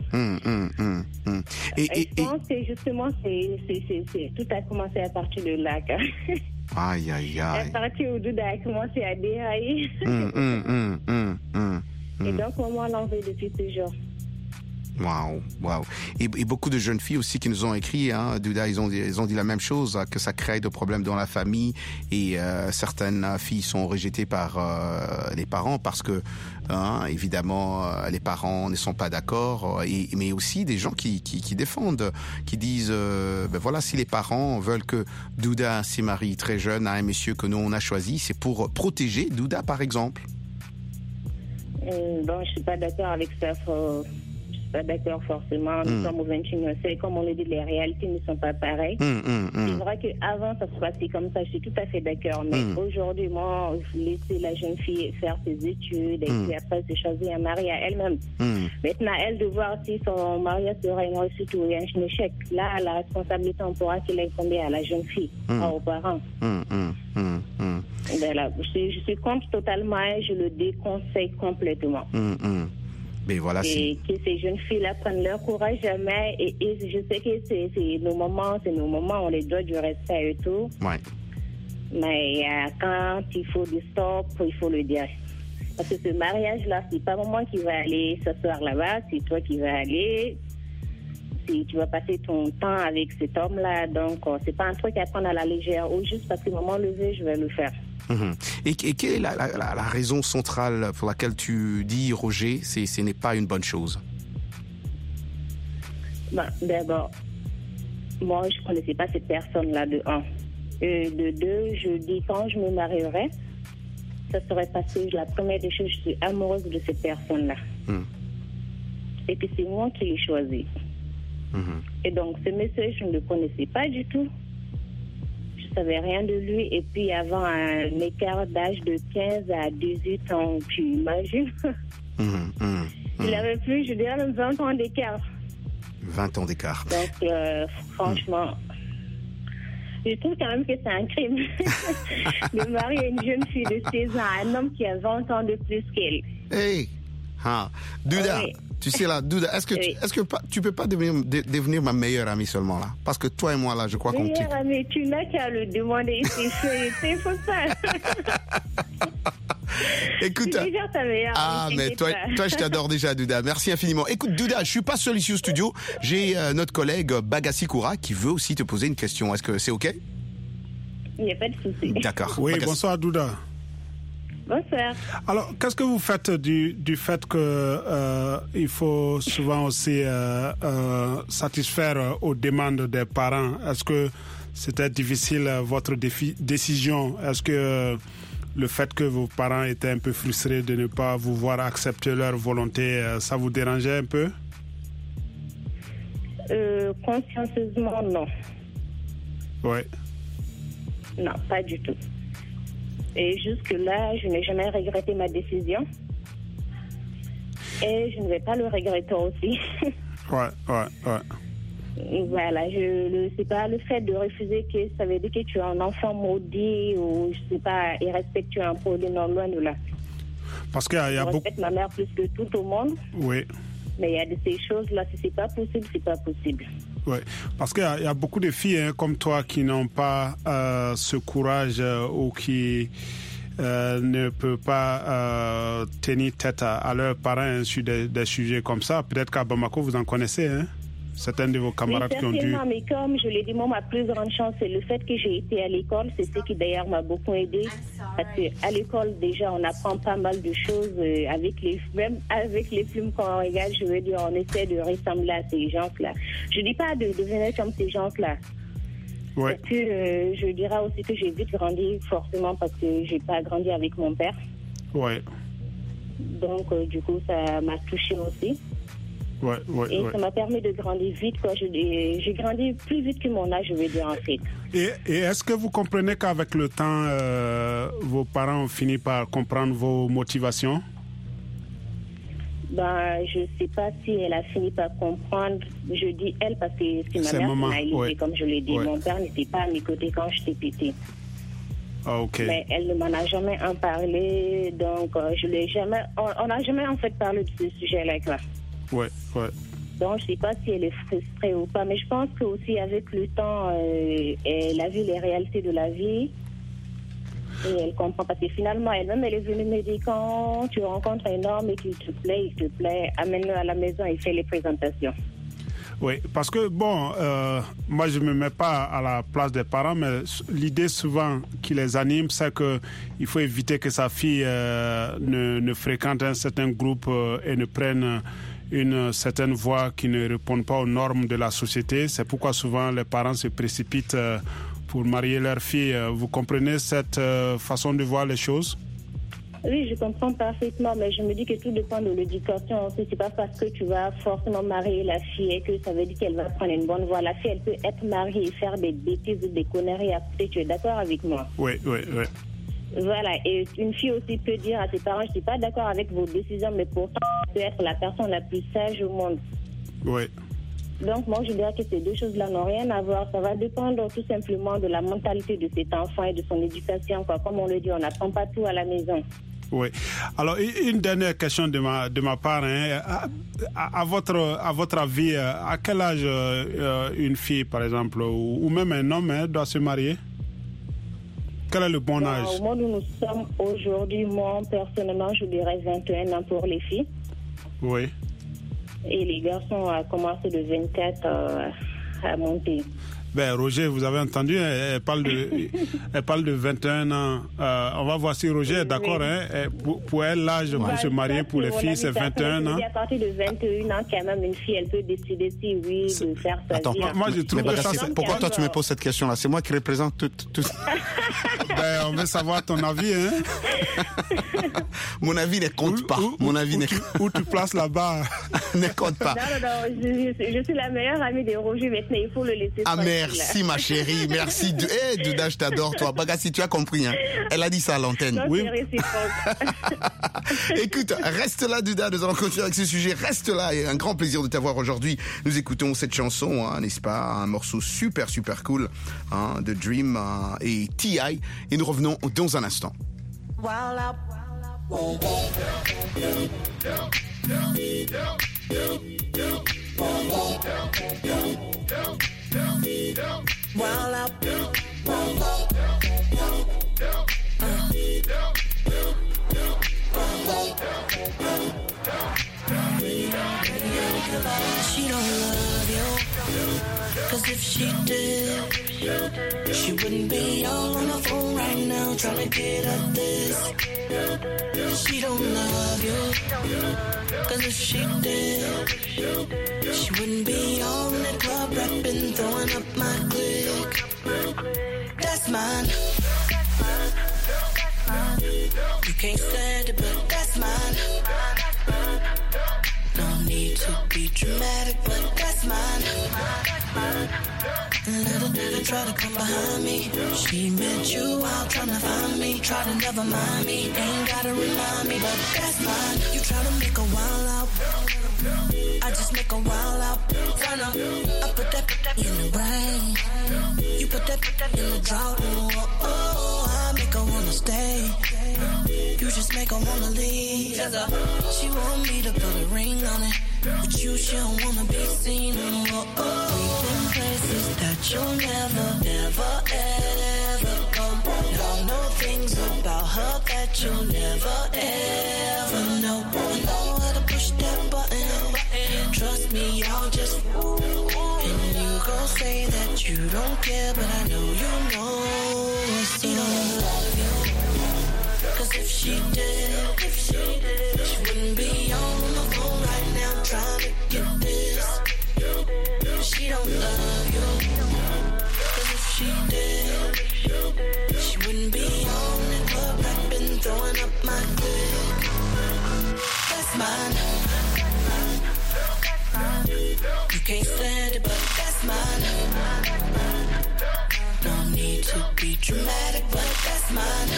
Et je pense que justement, tout a commencé à partir de là. Aïe. À partir où Douda a commencé à dérailler. Et donc, moi, l'en veut depuis toujours. Waouh. Et beaucoup de jeunes filles aussi qui nous ont écrit, hein, Douda, ils ont dit la même chose, que ça crée des problèmes dans la famille et certaines filles sont rejetées par les parents parce que, évidemment, les parents ne sont pas d'accord. Mais aussi des gens qui défendent, qui disent, voilà, si les parents veulent que Douda se marie très jeune à un monsieur que nous on a choisi, c'est pour protéger Douda, par exemple. Bon, je suis pas d'accord avec ça. Pas d'accord forcément, nous sommes au 21e siècle, comme on le dit, les réalités ne sont pas pareilles. C'est vrai qu'avant ça se passait comme ça, je suis tout à fait d'accord, mais aujourd'hui, moi, je laisse la jeune fille faire ses études et puis après se choisir un mari à elle-même. Maintenant, elle de voir si son mariage sera une réussite ou un échec. Là, la responsabilité, on pourra qu'il incombe à la jeune fille, pas aux parents. Voilà, je suis contre totalement et je le déconseille complètement. Mais voilà, et que ces jeunes filles-là prennent leur courage jamais. Et je sais que c'est nos moments, on les doit du respect et tout. Ouais. Mais quand il faut du stop, il faut le dire. Parce que ce mariage-là, c'est pas moi qui va aller s'asseoir là-bas, c'est toi qui vas aller. Tu vas passer ton temps avec cet homme-là, donc c'est pas un truc à prendre à la légère ou juste parce que maman le veut, je vais le faire. Et quelle est la raison centrale pour laquelle tu dis, Roger, ce n'est pas une bonne chose? D'abord, moi, je ne connaissais pas cette personne-là, de un. De deux, je dis, quand je me marierai, ça serait parce que la première des choses, je suis amoureuse de cette personne-là. Et puis, c'est moi qui l'ai choisi. Et donc, ce monsieur, je ne le connaissais pas du tout. Je ne savais rien de lui. Et puis, avant un écart d'âge de 15 à 18 ans, tu imagines. Il avait plus, je dirais, même 20 ans d'écart. 20 ans d'écart. Donc, franchement, je trouve quand même que c'est un crime de marier une jeune fille de 16 ans à un homme qui a 20 ans de plus qu'elle. Hey! Douda, Oui. tu sais là, Douda, est-ce que tu peux pas devenir ma meilleure amie seulement là? Parce que toi et moi là, je crois qu'on clique. Meilleur ami, tu n'as qu'à le demander. C'est faux ça. Écoute, C'est déjà ta meilleure amie, mais t'inquiète toi, pas. je t'adore déjà, Douda. Merci infiniment. Écoute, Douda, je suis pas seul ici au studio. J'ai notre collègue Bagassi Koura qui veut aussi te poser une question. Est-ce que c'est OK? Il n'y a pas de souci. D'accord. Oui, Bagassi. bonsoir Douda. Bonsoir. Alors, qu'est-ce que vous faites du fait que il faut souvent aussi satisfaire aux demandes des parents? Est-ce que c'était difficile votre décision? Est-ce que le fait que vos parents étaient un peu frustrés de ne pas vous voir accepter leur volonté, ça vous dérangeait un peu? Consciencieusement, non. Oui. Non, pas du tout. Et jusque-là, je n'ai jamais regretté ma décision. Et je ne vais pas le regretter aussi. Ouais. Voilà, c'est pas le fait de refuser que ça veut dire que tu es un enfant maudit ou, je sais pas, irrespectueux un peu, non, loin de là. Parce qu'il y a je beaucoup... respecte ma mère plus que tout au monde. Oui. Mais il y a de ces choses-là, si c'est pas possible, c'est pas possible. Oui, parce qu'il y a beaucoup de filles comme toi qui n'ont pas ce courage ou qui ne peuvent pas tenir tête à leurs parents sur des sujets comme ça. Peut-être qu'à Bamako, vous en connaissez, hein? Certains de vos camarades qui ont dû... Mais comme je l'ai dit, moi, ma plus grande chance, c'est le fait que j'ai été à l'école. C'est ce qui, d'ailleurs, m'a beaucoup aidé. Parce qu'à l'école, déjà, on apprend pas mal de choses. Même avec les films qu'on regarde, je veux dire, on essaie de ressembler à ces gens-là. Je dis pas de devenir comme ces gens-là. Ouais. Parce que je dirais aussi que j'ai vite grandi, forcément, parce que j'ai pas grandi avec mon père. Ouais. Donc, du coup, ça m'a touchée aussi. Ouais. Et ça m'a permis de grandir vite, quoi. J'ai grandi plus vite que mon âge, je veux dire, en fait. Et est-ce que vous comprenez qu'avec le temps, vos parents ont fini par comprendre vos motivations? Je sais pas si elle a fini par comprendre. Je dis elle parce que c'est ma mère qui m'a élevée, comme je l'ai dit. Mon père n'était pas à mes côtés quand j'étais petite. Ah, ok. Mais elle ne m'en a jamais en parlé, donc je l'ai jamais. On n'a jamais en fait parlé de ce sujet-là. Ouais. Donc je sais pas si elle est frustrée ou pas, mais je pense que aussi avec le temps, elle a vu les réalités de la vie. Et elle comprend parce que finalement, elle-même, elle est venue me dire quand tu rencontres un homme et qu'il te plaît, amène-le à la maison et fais les présentations. Oui, parce que moi je me mets pas à la place des parents, mais l'idée souvent qui les anime, c'est qu'il faut éviter que sa fille ne fréquente un certain groupe et ne prenne une certaine voie qui ne répond pas aux normes de la société. C'est pourquoi souvent les parents se précipitent pour marier leur fille. Vous comprenez cette façon de voir les choses? Oui, je comprends parfaitement, mais je me dis que tout dépend de l'éducation aussi. C'est pas parce que tu vas forcément marier la fille et que ça veut dire qu'elle va prendre une bonne voie. La fille, elle peut être mariée et faire des bêtises ou des conneries à côté. Tu es d'accord avec moi? Oui. Voilà, et une fille aussi peut dire à ses parents, je suis pas d'accord avec vos décisions, mais pourtant, tu peux être la personne la plus sage au monde. Oui. Donc, moi, je dirais que ces deux choses-là n'ont rien à voir. Ça va dépendre tout simplement de la mentalité de cet enfant et de son éducation, quoi. Comme on le dit, on n'apprend pas tout à la maison. Oui. Alors, une dernière question de ma part. Hein. À votre avis, à quel âge une fille, par exemple, ou même un homme doit se marier? Quel est le bon âge? Au moment où nous sommes aujourd'hui, moi, personnellement, je dirais 21 ans pour les filles. Oui. Et les garçons ont commencé de 24 à monter. Roger, vous avez entendu, elle parle de 21 ans. On va voir si Roger est d'accord. Hein, pour elle, l'âge pour se marier pour les filles, c'est 21 ans. À partir de 21 ans, quand même, une fille, elle peut décider si oui, de faire sa vie. Moi, je trouve que ça... Pourquoi toi, tu me poses cette question-là? C'est moi qui représente tout... On veut savoir ton avis. Hein? Mon avis ne compte pas. Où tu places la barre ne compte pas. Non, je suis la meilleure amie de Roger maintenant, il faut le laisser. Merci ma chérie, merci. Douda, je t'adore toi. Bagassi, tu as compris, hein? Elle a dit ça à l'antenne. Non, oui. Écoute, reste là Douda, nous allons continuer avec ce sujet. Reste là, et un grand plaisir de t'avoir aujourd'hui. Nous écoutons cette chanson, hein, n'est-ce pas? Un morceau super cool, hein, de Dream et T.I. Et nous revenons dans un instant. Wild out. She don't love you, 'cause if she did, she wouldn't be all on the phone right now trying to get at this. She don't love you, 'cause if she did, she wouldn't be all in the club rapping, throwing up my click. That's mine. You can't stand it, but that's mine. No need to be dramatic, but that's mine. Let her try to come behind me. She met you out trying to find me. Try to never mind me. Ain't gotta remind me, but that's mine. You try to make a wild out. I just make a wild out. Run up. I put that in the rain. You put that in the drought. Oh, I make her wanna stay. You just make her wanna leave. She want me to put a ring on it, but you, she don't wanna be seen. We've been places that you'll never, ever, ever go. Don't know things about her that you'll never, ever know. I know how to push that button. Trust me, I'll just and you gon' say that you don't care, but I know you know. She don't love you, 'cause if she did, she wouldn't be on the phone right now trying to get this. She don't love you, 'cause if she did, she wouldn't be on the club rapping, throwing up my click. That's mine. You can't stand it, but that's mine. No need to be dramatic, but that's mine.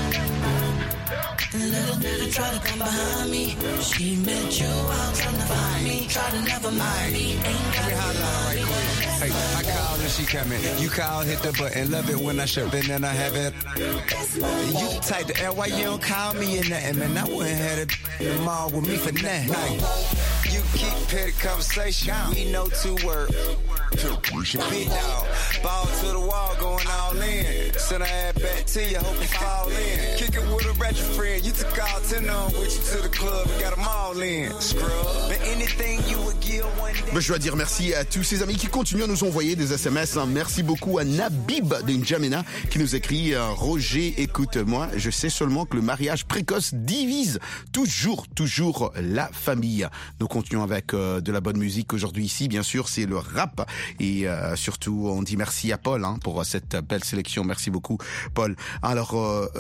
Let her try to come behind me. She met you out trying to find me. Try to never mind me. Ain't got to Hey, I call and she coming. You call, hit the button. Love it when I shove it and I have it. You the type to air, why you don't call me or nothing, man? I wouldn't have it in the mall with me for nothing. You keep petty conversation. We know 2 words. Big dog, ball to the wall, going all in. Send her ass back to you, hope you fall in. Kick it with a ratchet friend. You took all 10 on with you to the club and got them all in. Scrub, but anything you would give one day. Je dois dire merci à tous ces amis qui continuent à nous envoyer des SMS. Merci beaucoup à Nabib de N'Djamena qui nous écrit Roger, écoute-moi, je sais seulement que le mariage précoce divise toujours la famille. Nous continuons avec de la bonne musique aujourd'hui ici, bien sûr, c'est le rap. Et surtout, on dit merci à Paul pour cette belle sélection. Merci beaucoup, Paul. Alors,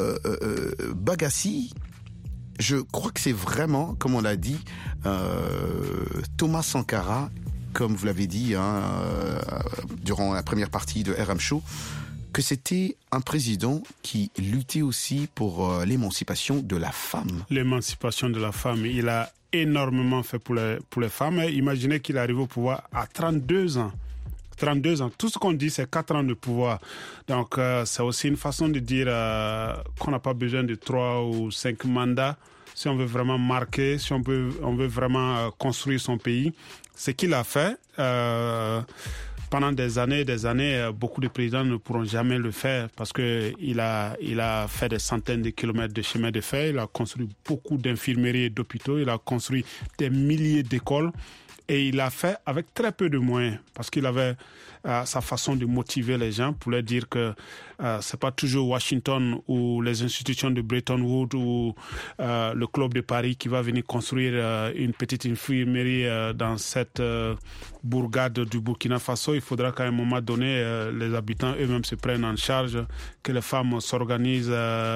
Bagassi, je crois que c'est vraiment, comme on l'a dit, Thomas Sankara, comme vous l'avez dit durant la première partie de RM Show, que c'était un président qui luttait aussi pour l'émancipation de la femme. L'émancipation de la femme, il a énormément fait pour les femmes. Imaginez qu'il arrive au pouvoir à 32 ans. 32 ans. Tout ce qu'on dit, c'est 4 ans de pouvoir. Donc, c'est aussi une façon de dire qu'on n'a pas besoin de 3 ou 5 mandats si on veut vraiment marquer, si on veut vraiment construire son pays. Ce qu'il a fait, pendant des années, beaucoup de présidents ne pourront jamais le faire parce qu'il a fait des centaines de kilomètres de chemin de fer, il a construit beaucoup d'infirmeries et d'hôpitaux, il a construit des milliers d'écoles. Et il l'a fait avec très peu de moyens parce qu'il avait sa façon de motiver les gens pour leur dire que c'est pas toujours Washington ou les institutions de Bretton Woods ou le club de Paris qui va venir construire une petite infirmerie dans cette bourgade du Burkina Faso. Il faudra qu'à un moment donné, les habitants eux-mêmes se prennent en charge, que les femmes s'organisent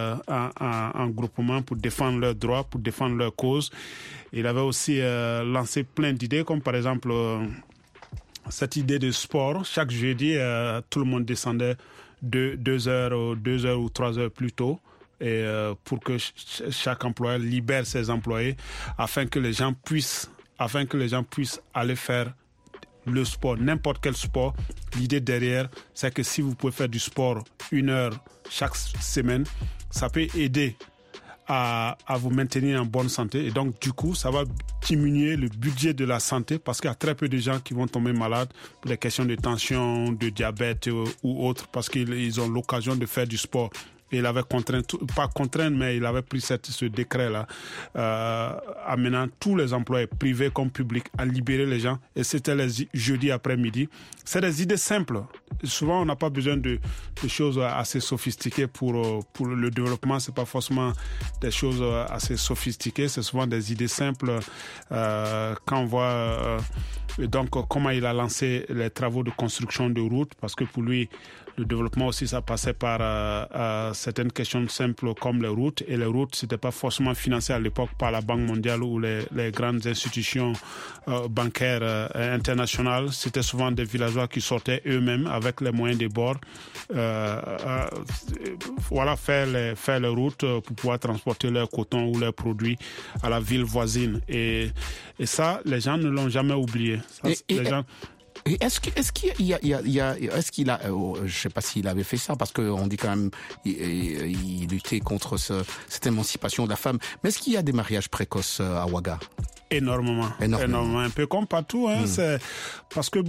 en groupement pour défendre leurs droits, pour défendre leurs causes. Il avait aussi lancé plein d'idées, comme par exemple cette idée de sport. Chaque jeudi, tout le monde descendait 2 heures ou 3 heures plus tôt et pour que chaque employeur libère ses employés afin que les gens puissent aller faire le sport, n'importe quel sport. L'idée derrière, c'est que si vous pouvez faire du sport 1 heure chaque semaine, ça peut aider à vous maintenir en bonne santé. Et donc, du coup, ça va diminuer le budget de la santé parce qu'il y a très peu de gens qui vont tomber malades pour des questions de tension, de diabète ou autres parce qu'ils ont l'occasion de faire du sport. Et il avait pas contraint, mais il avait pris ce décret-là, amenant tous les employés privés comme publics à libérer les gens. Et c'était les jeudis après-midi. C'est des idées simples. Souvent, on n'a pas besoin de choses assez sophistiquées pour le développement. C'est pas forcément des choses assez sophistiquées. C'est souvent des idées simples. Quand on voit donc comment il a lancé les travaux de construction de routes, parce que pour lui, le développement aussi, ça passait par certaines questions simples comme les routes. Et les routes, c'était pas forcément financé à l'époque par la Banque mondiale ou les grandes institutions bancaires internationales. C'était souvent des villageois qui sortaient eux-mêmes avec les moyens des bords. Voilà, faire les routes pour pouvoir transporter leur coton ou leurs produits à la ville voisine. Et ça, les gens ne l'ont jamais oublié. Ça, Est-ce qu'il a, je sais pas s'il avait fait ça parce qu'on dit quand même il luttait contre cette émancipation de la femme. Mais est-ce qu'il y a des mariages précoces à Ouaga? Énormément, un peu comme partout. C'est parce que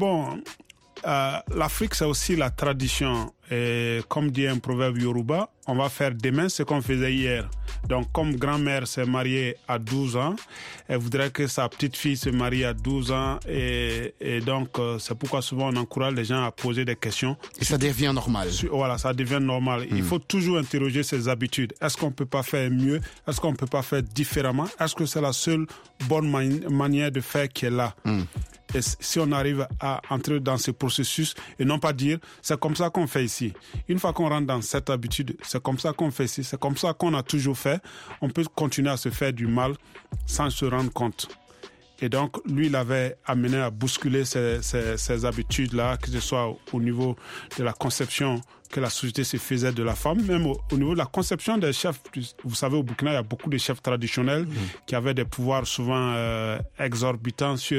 l'Afrique, c'est aussi la tradition. Et comme dit un proverbe Yoruba, on va faire demain ce qu'on faisait hier. Donc, comme grand-mère s'est mariée à 12 ans, elle voudrait que sa petite-fille se marie à 12 ans. Et donc, c'est pourquoi souvent on encourage les gens à poser des questions. Et ça devient normal. Voilà, ça devient normal. Il faut toujours interroger ses habitudes. Est-ce qu'on ne peut pas faire mieux? Est-ce qu'on ne peut pas faire différemment? Est-ce que c'est la seule bonne manière de faire qui est là? Et si on arrive à entrer dans ce processus et non pas dire c'est comme ça qu'on fait ici. Une fois qu'on rentre dans cette habitude, c'est comme ça qu'on fait ici, c'est comme ça qu'on a toujours fait, on peut continuer à se faire du mal sans se rendre compte. Et donc, lui, il avait amené à bousculer ces habitudes-là, que ce soit au niveau de la conception que la société se faisait de la femme, même au niveau de la conception des chefs. Vous savez, au Burkina, il y a beaucoup de chefs traditionnels qui avaient des pouvoirs souvent exorbitants sur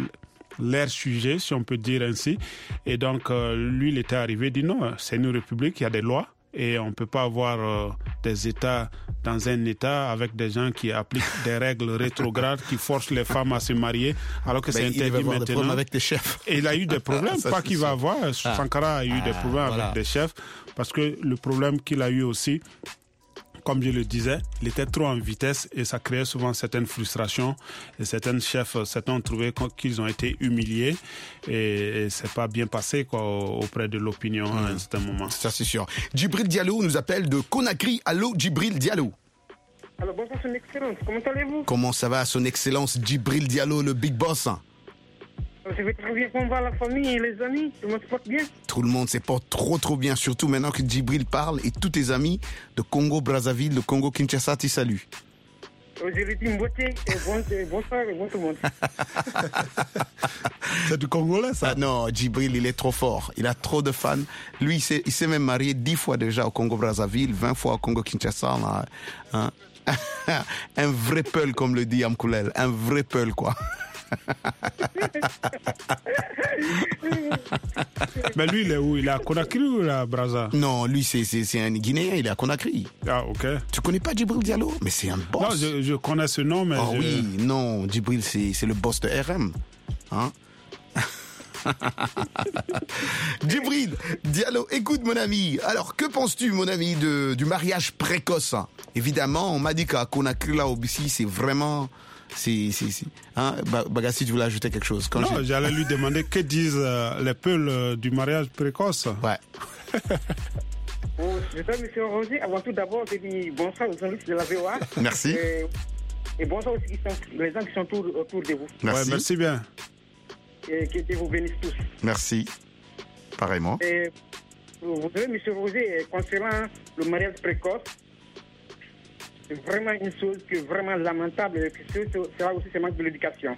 leur sujet, si on peut dire ainsi. Et donc, lui, il était arrivé, il dit non, c'est une république, il y a des lois. Et on ne peut pas avoir des États dans un État avec des gens qui appliquent des règles rétrogrades, qui forcent les femmes à se marier, alors que c'est interdit maintenant. Il va avoir des problèmes avec les chefs. Et il a eu des problèmes, pas qu'il va avoir. Sankara a eu des problèmes avec des chefs, parce que le problème qu'il a eu aussi, comme je le disais, il était trop en vitesse et ça créait souvent certaines frustrations. Et certains chefs, certains ont trouvé qu'ils ont été humiliés et c'est pas bien passé auprès de l'opinion à un certain moment. Ça, c'est sûr. Djibril Diallo nous appelle de Conakry. Allô, Djibril Diallo. Alors, bonsoir, Son Excellence. Comment allez-vous? Comment ça va, Son Excellence Djibril Diallo, le Big Boss? Je vais très bien. Comment va la famille et les amis? Tout le monde se porte bien? Tout le monde se porte trop bien, surtout maintenant que Djibril parle et tous tes amis de Congo-Brazzaville, de Congo-Kinshasa te saluent. Aujourd'hui, Mbote, bonsoir et bon tout le monde. C'est du Congolais, ça? Non, Djibril, il est trop fort. Il a trop de fans. Lui, il s'est même marié 10 fois déjà au Congo-Brazzaville, 20 fois au Congo-Kinshasa. Hein? Un vrai peul, comme le dit Amkoulel. Un vrai peul, quoi. Mais lui, il est où? Il est à Conakry ou à Brazza? Non, lui, c'est un Guinéen, il est à Conakry. Ah, ok. Tu connais pas Djibril Diallo? Mais c'est un boss. Non, je connais ce nom, mais... Oh oui, non, Djibril, c'est le boss de RM. Hein? Djibril Diallo, écoute mon ami, alors que penses-tu mon ami du mariage précoce? Évidemment, on m'a dit qu'à Conakry, là, au BC, c'est vraiment... Hein, Bagassi, tu voulais ajouter quelque chose? Non, j'allais lui demander que disent les peuls du mariage précoce. Ouais. Je t'aime, M. Roger. Avant tout, d'abord, je dis bonsoir aux journalistes de la VOA. Merci. Et bonsoir aussi les gens qui sont autour de vous. Merci. Ouais, merci bien. Et que Dieu vous bénisse tous. Merci. Pareillement. Et vous savez, M. Roger, concernant le mariage précoce, c'est vraiment une chose qui est vraiment lamentable. C'est là aussi, c'est manque de l'éducation.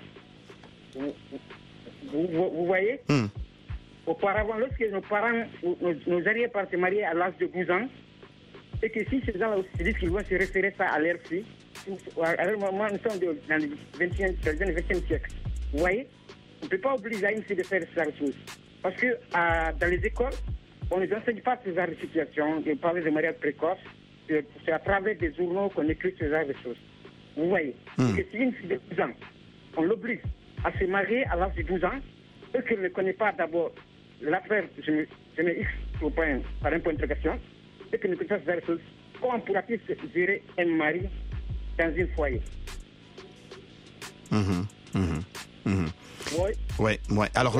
Vous voyez? Auparavant, lorsque nos parents, nos arrière-parents se mariaient à l'âge de 12 ans, et que si ces gens-là aussi se disent qu'ils vont se référer ça à leur fille, à leur moment, nous sommes dans le 20e siècle. Vous voyez? On ne peut pas obliger une fille de faire cette chose. Parce que dans les écoles, on ne nous enseigne pas ce genre de situation, de parler de mariage précoce. c'est à travers des journaux qu'on écrit ce genre de choses. Vous voyez. Et si une fille de 12 ans, on l'oblige à se marier à l'âge de 12 ans, et qu'elle ne connaît pas d'abord l'affaire, je mets X par un point d'interrogation, et qu'elle ne connaît pas ce genre de choses, comment pourra-t-il se gérer un mari dans un foyer? Ouais. Alors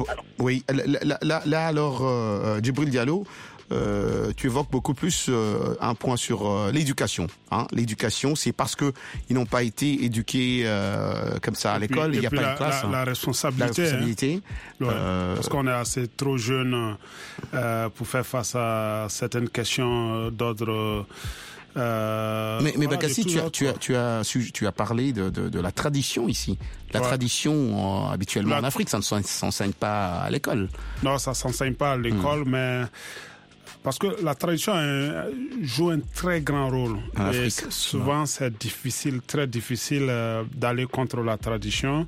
là, Djibril Diallo, tu évoques beaucoup plus un point sur l'éducation. Hein. L'éducation, c'est parce que ils n'ont pas été éduqués comme ça à l'école. Il n'y a pas de classe. La responsabilité. Parce qu'on est assez trop jeune pour faire face à certaines questions d'ordre. Mais Bagassi, tu as parlé de la tradition ici. La tradition, habituellement en Afrique, ça ne s'enseigne pas à l'école. Non, ça ne s'enseigne pas à l'école, mais parce que la tradition joue un très grand rôle. En Afrique. Souvent, c'est difficile, très difficile d'aller contre la tradition.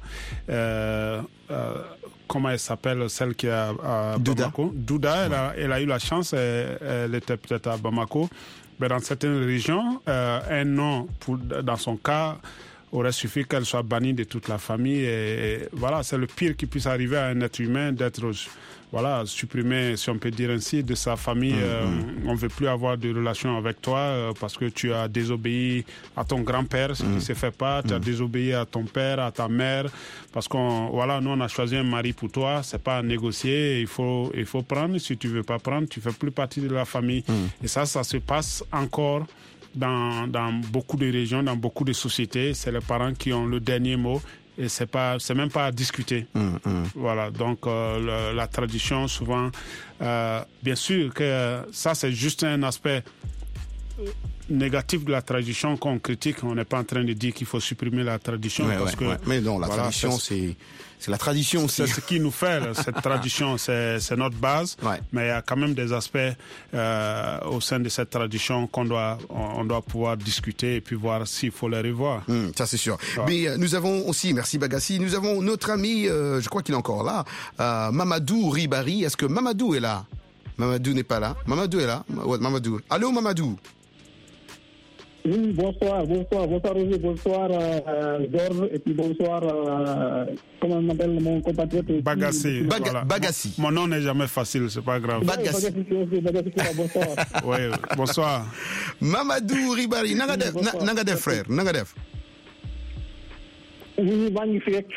Comment elle s'appelle, celle qui est à Bamako? Douda, elle a eu la chance, elle était peut-être à Bamako. Mais dans certaines régions, un nom, dans son cas, aurait suffi qu'elle soit bannie de toute la famille. Et voilà, c'est le pire qui puisse arriver à un être humain, d'être supprimé, si on peut dire ainsi, de sa famille. On ne veut plus avoir de relation avec toi parce que tu as désobéi à ton grand-père, ce qui ne se fait pas. Tu as désobéi à ton père, à ta mère. Parce nous, on a choisi un mari pour toi. C'est pas à négocier. Il faut prendre. Si tu veux pas prendre, tu fais plus partie de la famille. Et ça se passe encore dans beaucoup de régions, dans beaucoup de sociétés. C'est les parents qui ont le dernier mot. Et c'est même pas à discuter. Voilà, donc la tradition, souvent, bien sûr que ça, c'est juste un aspect négatif de la tradition qu'on critique. On n'est pas en train de dire qu'il faut supprimer la tradition. Mais non, la tradition, c'est la tradition aussi. C'est ce qui nous fait, cette tradition, c'est notre base. Mais il y a quand même des aspects au sein de cette tradition on doit pouvoir discuter et puis voir s'il faut les revoir. Ça, c'est sûr. Mais nous avons aussi, merci Bagassi, nous avons notre ami, je crois qu'il est encore là, Mamadou Ribari. Est-ce que Mamadou est là? Mamadou n'est pas là. Mamadou est là. Mamadou. Allô, Mamadou? Oui, bonsoir Roger, bonsoir Georges, et puis bonsoir, comment on appelle mon compatriote? Bagassi. Bagassi. Mon nom n'est jamais facile, c'est pas grave. Bagassi, bonsoir. Oui, bonsoir. Mamadou Ribari, Nangadef frère, Nangadef. Oui, magnifique.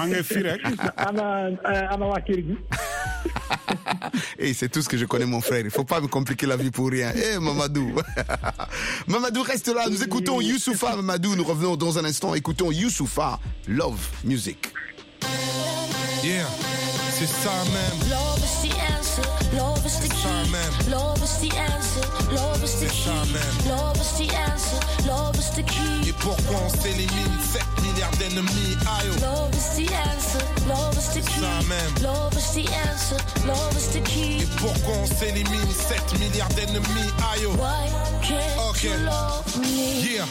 Ana Wakirgi. Et c'est tout ce que je connais, mon frère. Il faut pas me compliquer la vie pour rien. Mamadou. Mamadou, reste là. Nous écoutons Youssoupha, Mamadou. Nous revenons dans un instant. Écoutons Youssoupha, Love Music. Yeah, c'est ça même. Love is the answer, love is the key. Love is the answer, love is the key. Love is the answer, love is the key. Et pourquoi on s'élimine 7 milliards d'ennemis? Ayo. Love is the answer, love is the key. Ça même. Love is the answer, love is the key. Et pourquoi on s'élimine 7 milliards d'ennemis? Ayo. Why can't you love me? Yeah,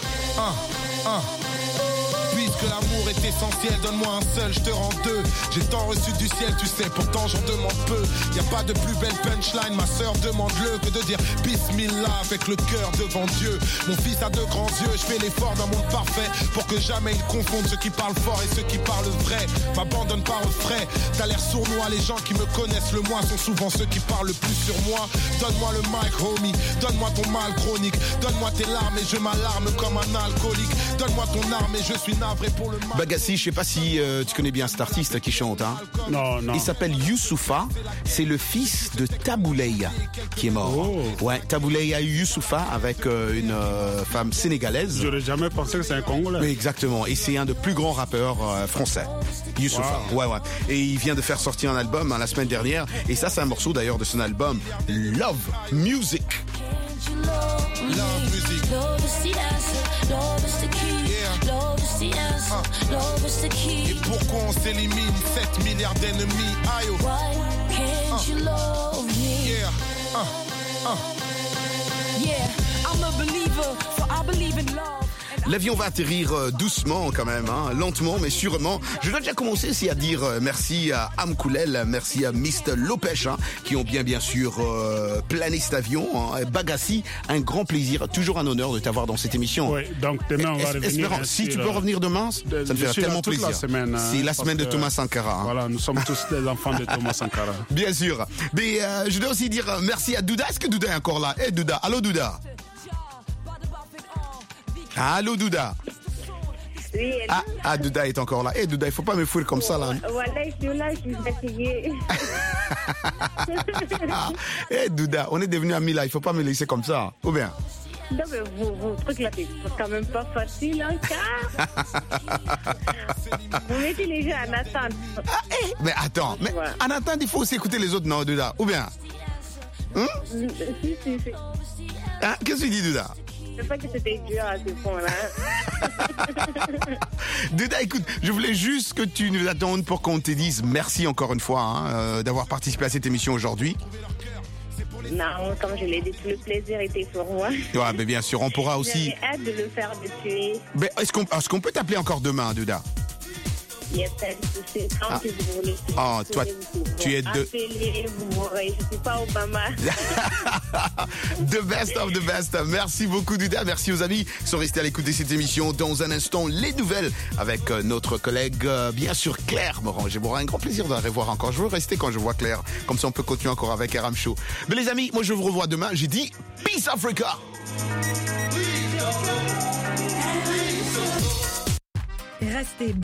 Puisque l'amour est essentiel, donne-moi un seul, je te rends deux. J'ai tant reçu du ciel, tu sais, pourtant j'en demande peu. Y a pas de plus belle punchline, ma sœur, demande-le, que de dire Bismillah avec le cœur devant Dieu. Mon fils a de grands yeux, je fais l'effort d'un monde parfait pour que jamais il confonde ceux qui parlent fort et ceux qui parlent vrai. M'abandonne pas au frais, t'as l'air sournois, les gens qui me connaissent le moins sont souvent ceux qui parlent le plus sur moi. Donne-moi le mic, homie, donne-moi ton mal chronique. Donne-moi tes larmes et je m'alarme comme un alcoolique. Donne-moi ton arme et je suis navré pour le mal. Bagassi, je sais pas si tu connais bien cet artiste qui chante, hein? Non. Il s'appelle Youssoupha. C'est le fils de Tabouleya qui est mort. Ouais, Tabouleya Youssoupha avec une femme sénégalaise. J'aurais jamais pensé que c'est un Congolais. Oui, exactement. Et c'est un des plus grands rappeurs français. Youssoupha. Wow. Ouais. Et il vient de faire sortir un album la semaine dernière. Et ça, c'est un morceau d'ailleurs de son album Love Music. Love music. Love is the answer, love is the key. Yeah. Love is the answer, love is the key. Et pourquoi on s'élimine 7 milliards d'ennemis? Ayo. Why can't you love me? Yeah. Yeah, I'm a believer, so I believe in love. L'avion va atterrir doucement quand même, hein, lentement mais sûrement. Je dois déjà commencer aussi à dire merci à Amkoulel, merci à Mr. Lopech, hein, qui ont bien sûr plané cet avion. Hein. Bagassi, un grand plaisir, toujours un honneur de t'avoir dans cette émission. Oui, donc demain on va revenir. Si tu peux revenir demain, ça me fait tellement plaisir. C'est la semaine de Thomas Sankara. Hein. Voilà, nous sommes tous des enfants de Thomas Sankara. Bien sûr. Mais je dois aussi dire merci à Douda. Est-ce que Douda est encore là? Douda, allô Douda. Allô Douda. Oui, Douda est encore là. Douda, il faut pas me fouiller comme ça là. Voilà, je suis là, je suis fatiguée. Douda, on est devenus amis là, il faut pas me laisser comme ça. Ou bien? Non mais vos trucs là, c'est quand même pas facile encore. Vous mettez les gens en attente. Mais attends, en attente, il faut aussi écouter les autres, non Douda? Ou bien? Si. Hein? Qu'est-ce que tu dis Douda? Je sais pas que c'était dur à ce point-là. Douda, écoute, je voulais juste que tu nous attendes pour qu'on te dise merci encore une fois hein, d'avoir participé à cette émission aujourd'hui. Non, comme je l'ai dit, tout le plaisir était pour moi. Ouais, mais bien sûr, on pourra aussi... J'avais hâte de le faire depuis. Mais est-ce qu'on peut t'appeler encore demain, Douda? Il y a pas de souci, quand vous voulez. Oh, toi, tu es de... Appelez, vous m'aurez, je suis pas Obama. The best of the best. Merci beaucoup, Douda. Merci aux amis qui sont restés à l'écoute de cette émission. Dans un instant, les nouvelles avec notre collègue, bien sûr, Claire Morand. J'ai un grand plaisir de la revoir encore. Je veux rester quand je vois Claire. Comme ça, on peut continuer encore avec RM Show. Mais les amis, moi, je vous revois demain. J'ai dit Peace Africa. Restez